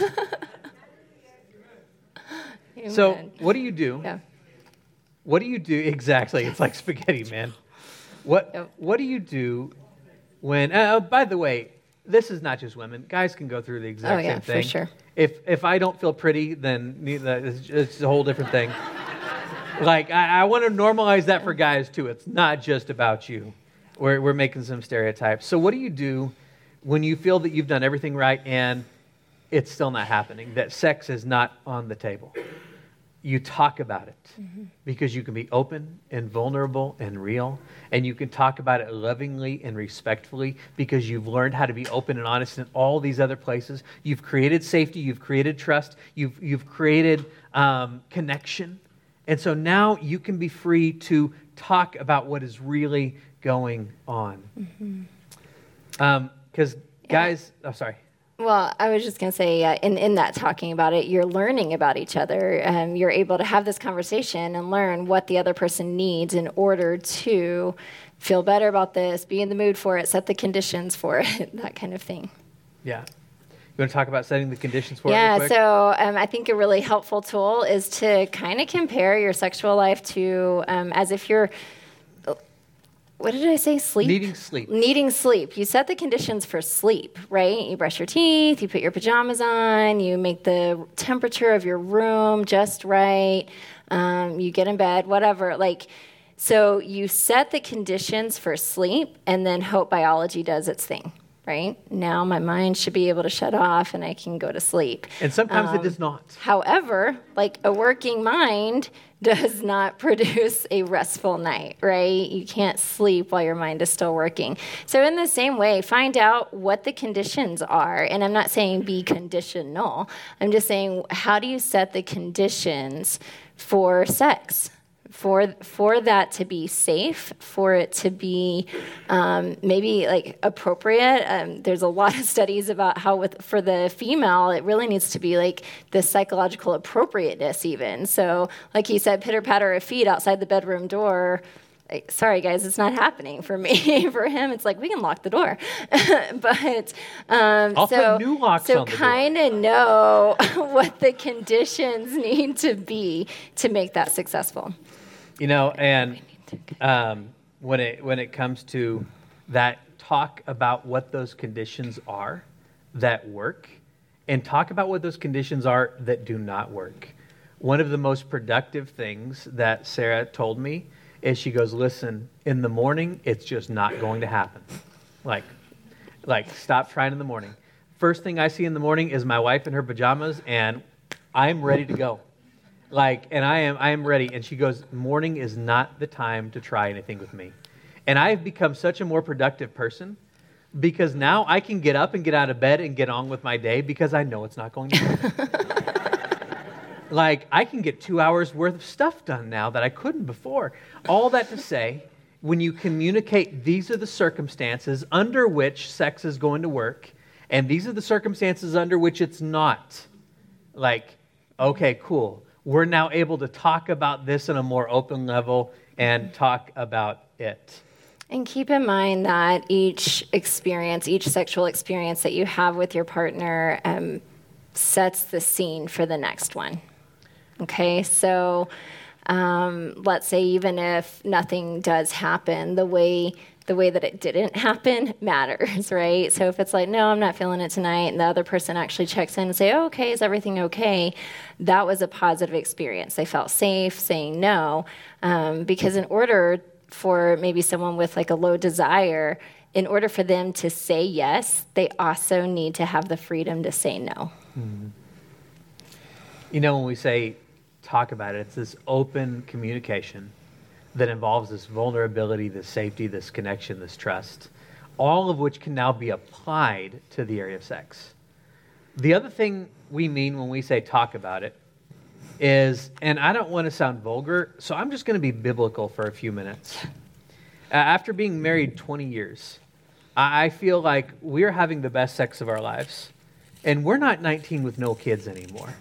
Speaker 1: So,
Speaker 2: Amen.
Speaker 1: what do you do?
Speaker 2: Yeah.
Speaker 1: What do you do? Exactly. It's like spaghetti, man. What
Speaker 2: Yep.
Speaker 1: do you do when, by the way, this is not just women. Guys can go through the exact
Speaker 2: Oh, yeah,
Speaker 1: same
Speaker 2: for
Speaker 1: thing.
Speaker 2: sure.
Speaker 1: If I don't feel pretty, then it's a whole different thing. Like, I want to normalize that for guys, too. It's not just about you. We're making some stereotypes. So what do you do when you feel that you've done everything right and it's still not happening, that sex is not on the table? You talk about it because you can be open and vulnerable and real, and you can talk about it lovingly and respectfully because you've learned how to be open and honest in all these other places. You've created safety, you've created trust, you've created connection, and so now you can be free to talk about what is really going on. Because guys, sorry.
Speaker 2: Well, I was just going to say, in that talking about it, you're learning about each other. You're able to have this conversation and learn what the other person needs in order to feel better about this, be in the mood for it, set the conditions for it, that kind of thing.
Speaker 1: Yeah. You want to talk about setting the conditions for it real
Speaker 2: Yeah,
Speaker 1: quick?
Speaker 2: so I think a really helpful tool is to kind of compare your sexual life to as if you're, what did I say, sleep?
Speaker 1: Needing sleep.
Speaker 2: Needing sleep. You set the conditions for sleep, right? You brush your teeth, you put your pajamas on, you make the temperature of your room just right, you get in bed, whatever. So you set the conditions for sleep and then hope biology does its thing, right? Now my mind should be able to shut off and I can go to sleep.
Speaker 1: And sometimes it does not.
Speaker 2: However, a working mind does not produce a restful night, right? You can't sleep while your mind is still working. So in the same way, find out what the conditions are. And I'm not saying be conditional. I'm just saying, how do you set the conditions for sex, for that to be safe, for it to be maybe like appropriate. There's a lot of studies about how for the female, it really needs to be like the psychological appropriateness even. So like he said, pitter patter of feet outside the bedroom door. Sorry, guys, it's not happening for me. For him, it's like, we can lock the door. But
Speaker 1: I'll put new locks on the door.
Speaker 2: kind of know what the conditions need to be to make that successful.
Speaker 1: And when it comes to that, talk about what those conditions are that work, and talk about what those conditions are that do not work. One of the most productive things that Sarah told me is she goes, listen, in the morning, it's just not going to happen. Like stop trying in the morning. First thing I see in the morning is my wife in her pajamas, and I'm ready to go. And I am ready. And she goes, morning is not the time to try anything with me. And I've become such a more productive person because now I can get up and get out of bed and get on with my day because I know it's not going to happen. I can get 2 hours worth of stuff done now that I couldn't before. All that to say, when you communicate, these are the circumstances under which sex is going to work, and these are the circumstances under which it's not. Okay, cool. We're now able to talk about this in a more open level and talk about it.
Speaker 2: And keep in mind that each sexual experience that you have with your partner sets the scene for the next one. Okay, so let's say even if nothing does happen, the way that it didn't happen matters, right? So if it's like, no, I'm not feeling it tonight, and the other person actually checks in and say, oh, okay, is everything okay? That was a positive experience. They felt safe saying no, because in order for maybe someone with a low desire, in order for them to say yes, they also need to have the freedom to say no.
Speaker 1: Mm-hmm. When we say talk about it, it's this open communication that involves this vulnerability, this safety, this connection, this trust, all of which can now be applied to the area of sex. The other thing we mean when we say talk about it is, and I don't want to sound vulgar, so I'm just going to be biblical for a few minutes. After being married 20 years, I feel like we're having the best sex of our lives, and we're not 19 with no kids anymore.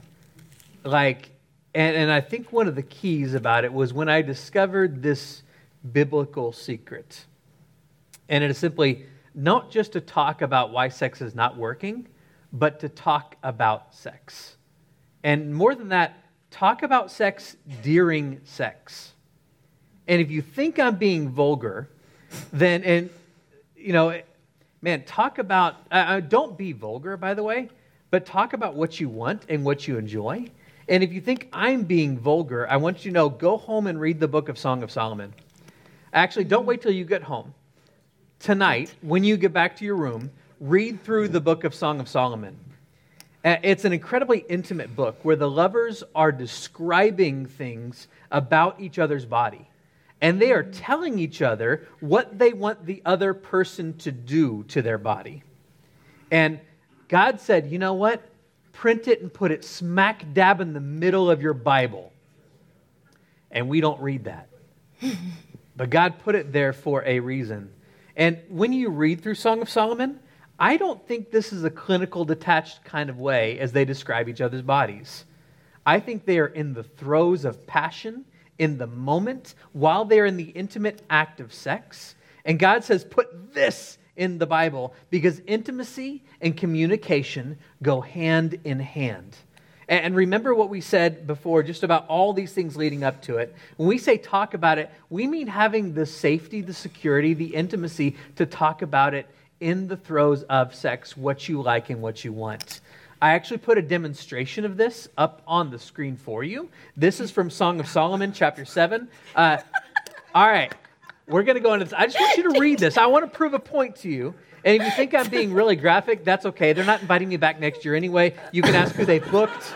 Speaker 1: And I think one of the keys about it was when I discovered this biblical secret. And it is simply not just to talk about why sex is not working, but to talk about sex. And more than that, talk about sex during sex. And if you think I'm being vulgar, then, talk about, don't be vulgar, by the way, but talk about what you want and what you enjoy. And if you think I'm being vulgar, I want you to know, go home and read the book of Song of Solomon. Actually, don't wait till you get home. Tonight, when you get back to your room, read through the book of Song of Solomon. It's an incredibly intimate book where the lovers are describing things about each other's body. And they are telling each other what they want the other person to do to their body. And God said, you know what? Print it and put it smack dab in the middle of your Bible. And we don't read that. But God put it there for a reason. And when you read through Song of Solomon, I don't think this is a clinical, detached kind of way as they describe each other's bodies. I think they are in the throes of passion, in the moment, while they're in the intimate act of sex. And God says, put this in the Bible, because intimacy and communication go hand in hand. And remember what we said before, just about all these things leading up to it. When we say talk about it, we mean having the safety, the security, the intimacy to talk about it in the throes of sex, what you like and what you want. I actually put a demonstration of this up on the screen for you. This is from Song of Solomon, chapter 7. All right. We're going to go into this. I just want you to read this. I want to prove a point to you. And if you think I'm being really graphic, that's okay. They're not inviting me back next year anyway. You can ask who they booked.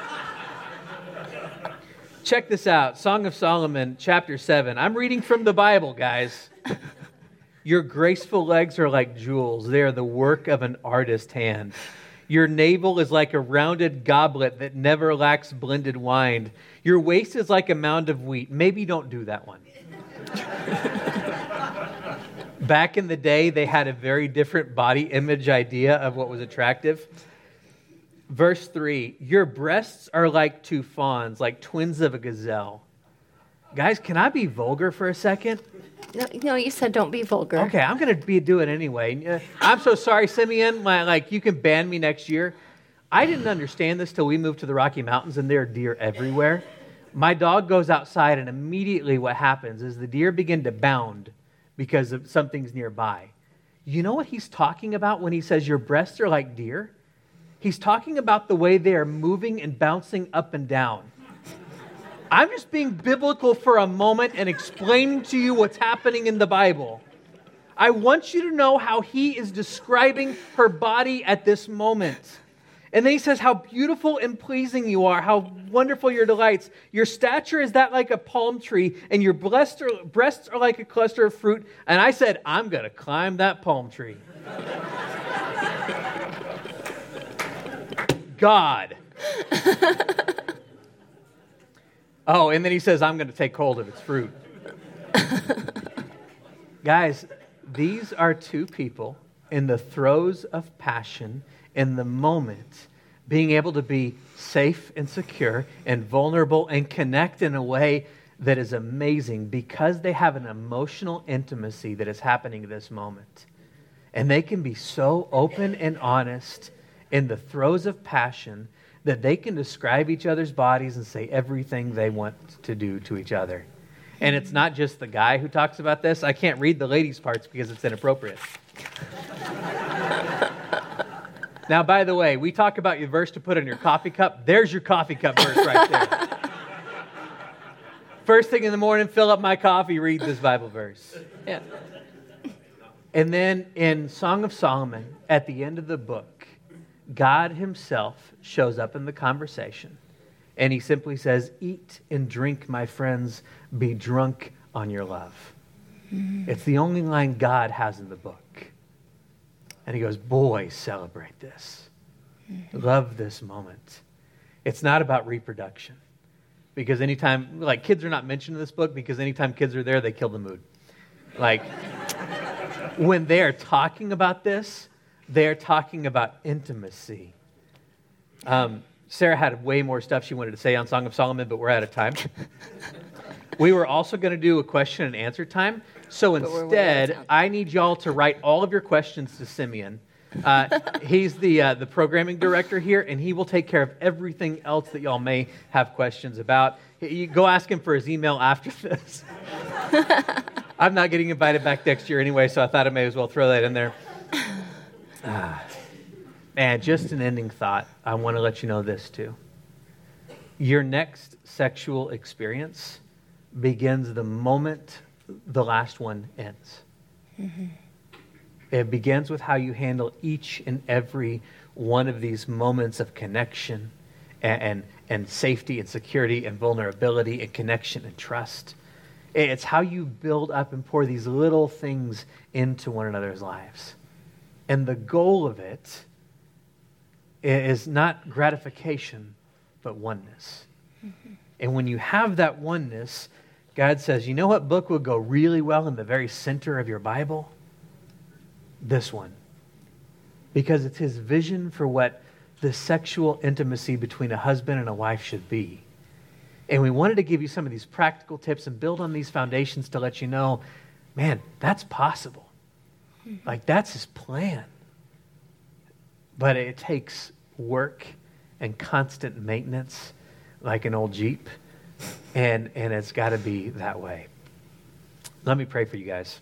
Speaker 1: Check this out. Song of Solomon, chapter 7. I'm reading from the Bible, guys. Your graceful legs are like jewels. They are the work of an artist's hand. Your navel is like a rounded goblet that never lacks blended wine. Your waist is like a mound of wheat. Maybe don't do that one. Back in the day, they had a very different body image idea of what was attractive. Verse 3, your breasts are like two fawns, like twins of a gazelle. Guys, can I be vulgar for a second?
Speaker 2: No, you said don't be vulgar.
Speaker 1: Okay, I'm going to do it anyway. I'm so sorry, Simeon. You can ban me next year. I didn't understand this till we moved to the Rocky Mountains, and there are deer everywhere. My dog goes outside, and immediately what happens is the deer begin to bound because of something's nearby. You know what he's talking about when he says your breasts are like deer? He's talking about the way they are moving and bouncing up and down. I'm just being biblical for a moment and explaining to you what's happening in the Bible. I want you to know how he is describing her body at this moment. And then he says how beautiful and pleasing you are, how wonderful your delights. Your stature is that like a palm tree, and your breasts are like a cluster of fruit. And I said, I'm going to climb that palm tree. God. Oh, and then he says, I'm going to take hold of its fruit. Guys, these are two people in the throes of passion, in the moment, being able to be safe and secure and vulnerable and connect in a way that is amazing because they have an emotional intimacy that is happening at this moment. And they can be so open and honest in the throes of passion that they can describe each other's bodies and say everything they want to do to each other. And it's not just the guy who talks about this. I can't read the ladies' parts because it's inappropriate. Now, by the way, we talk about your verse to put in your coffee cup. There's your coffee cup verse right there. First thing in the morning, fill up my coffee, read this Bible verse.
Speaker 2: Yeah.
Speaker 1: And then in Song of Solomon, at the end of the book, God himself shows up in the conversation, and he simply says, eat and drink, my friends, be drunk on your love. Mm-hmm. It's the only line God has in the book. And he goes, boys, celebrate this. Mm-hmm. Love this moment. It's not about reproduction. Because anytime, kids are not mentioned in this book because anytime kids are there, they kill the mood. When they are talking about this, they are talking about intimacy. Sarah had way more stuff she wanted to say on Song of Solomon, but we're out of time. We were also going to do a question and answer time. So instead, I need y'all to write all of your questions to Simeon. He's the programming director here, and he will take care of everything else that y'all may have questions about. You go ask him for his email after this. I'm not getting invited back next year anyway, so I thought I may as well throw that in there. Man, just an ending thought. I want to let you know this too. Your next sexual experience begins the moment the last one ends. Mm-hmm. It begins with how you handle each and every one of these moments of connection and safety and security and vulnerability and connection and trust. It's how you build up and pour these little things into one another's lives. And the goal of it is not gratification, but oneness. Mm-hmm. And when you have that oneness, God says, you know what book would go really well in the very center of your Bible? This one. Because it's his vision for what the sexual intimacy between a husband and a wife should be. And we wanted to give you some of these practical tips and build on these foundations to let you know, man, that's possible. That's his plan. But it takes work and constant maintenance, like an old Jeep. And it's got to be that way. Let me pray for you guys.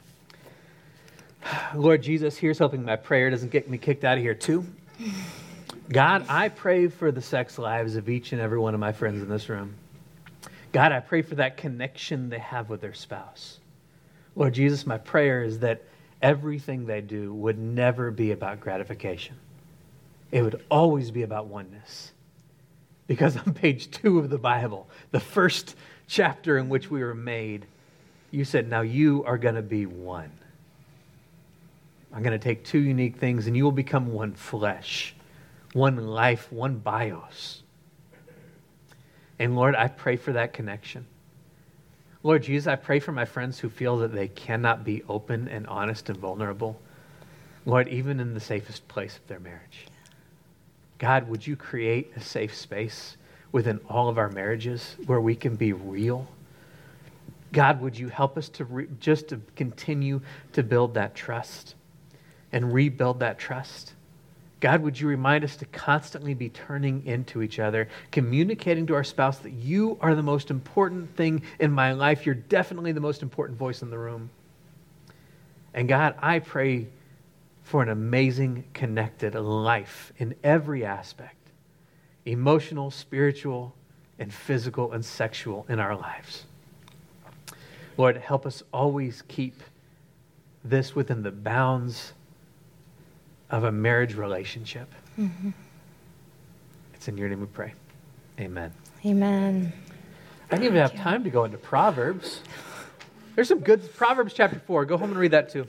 Speaker 1: Lord Jesus, here's hoping my prayer doesn't get me kicked out of here too. God, I pray for the sex lives of each and every one of my friends in this room. God, I pray for that connection they have with their spouse. Lord Jesus, my prayer is that everything they do would never be about gratification. It would always be about oneness. Because on page 2 of the Bible, the first chapter in which we were made, you said, now you are going to be one. I'm going to take two unique things and you will become one flesh. one life, one bios. And Lord, I pray for that connection. Lord Jesus, I pray for my friends who feel that they cannot be open and honest and vulnerable. Lord, even in the safest place of their marriage. God, would you create a safe space within all of our marriages where we can be real? God, would you help us to just to continue to build that trust and rebuild that trust? God, would you remind us to constantly be turning into each other, communicating to our spouse that you are the most important thing in my life. You're definitely the most important voice in the room. And God, I pray for an amazing, connected life in every aspect, emotional, spiritual, and physical and sexual in our lives. Lord, help us always keep this within the bounds of a marriage relationship. Mm-hmm. It's in your name we pray. Amen.
Speaker 2: Amen.
Speaker 1: I didn't even have time to go into Proverbs. There's some good, Proverbs chapter 4. Go home and read that too.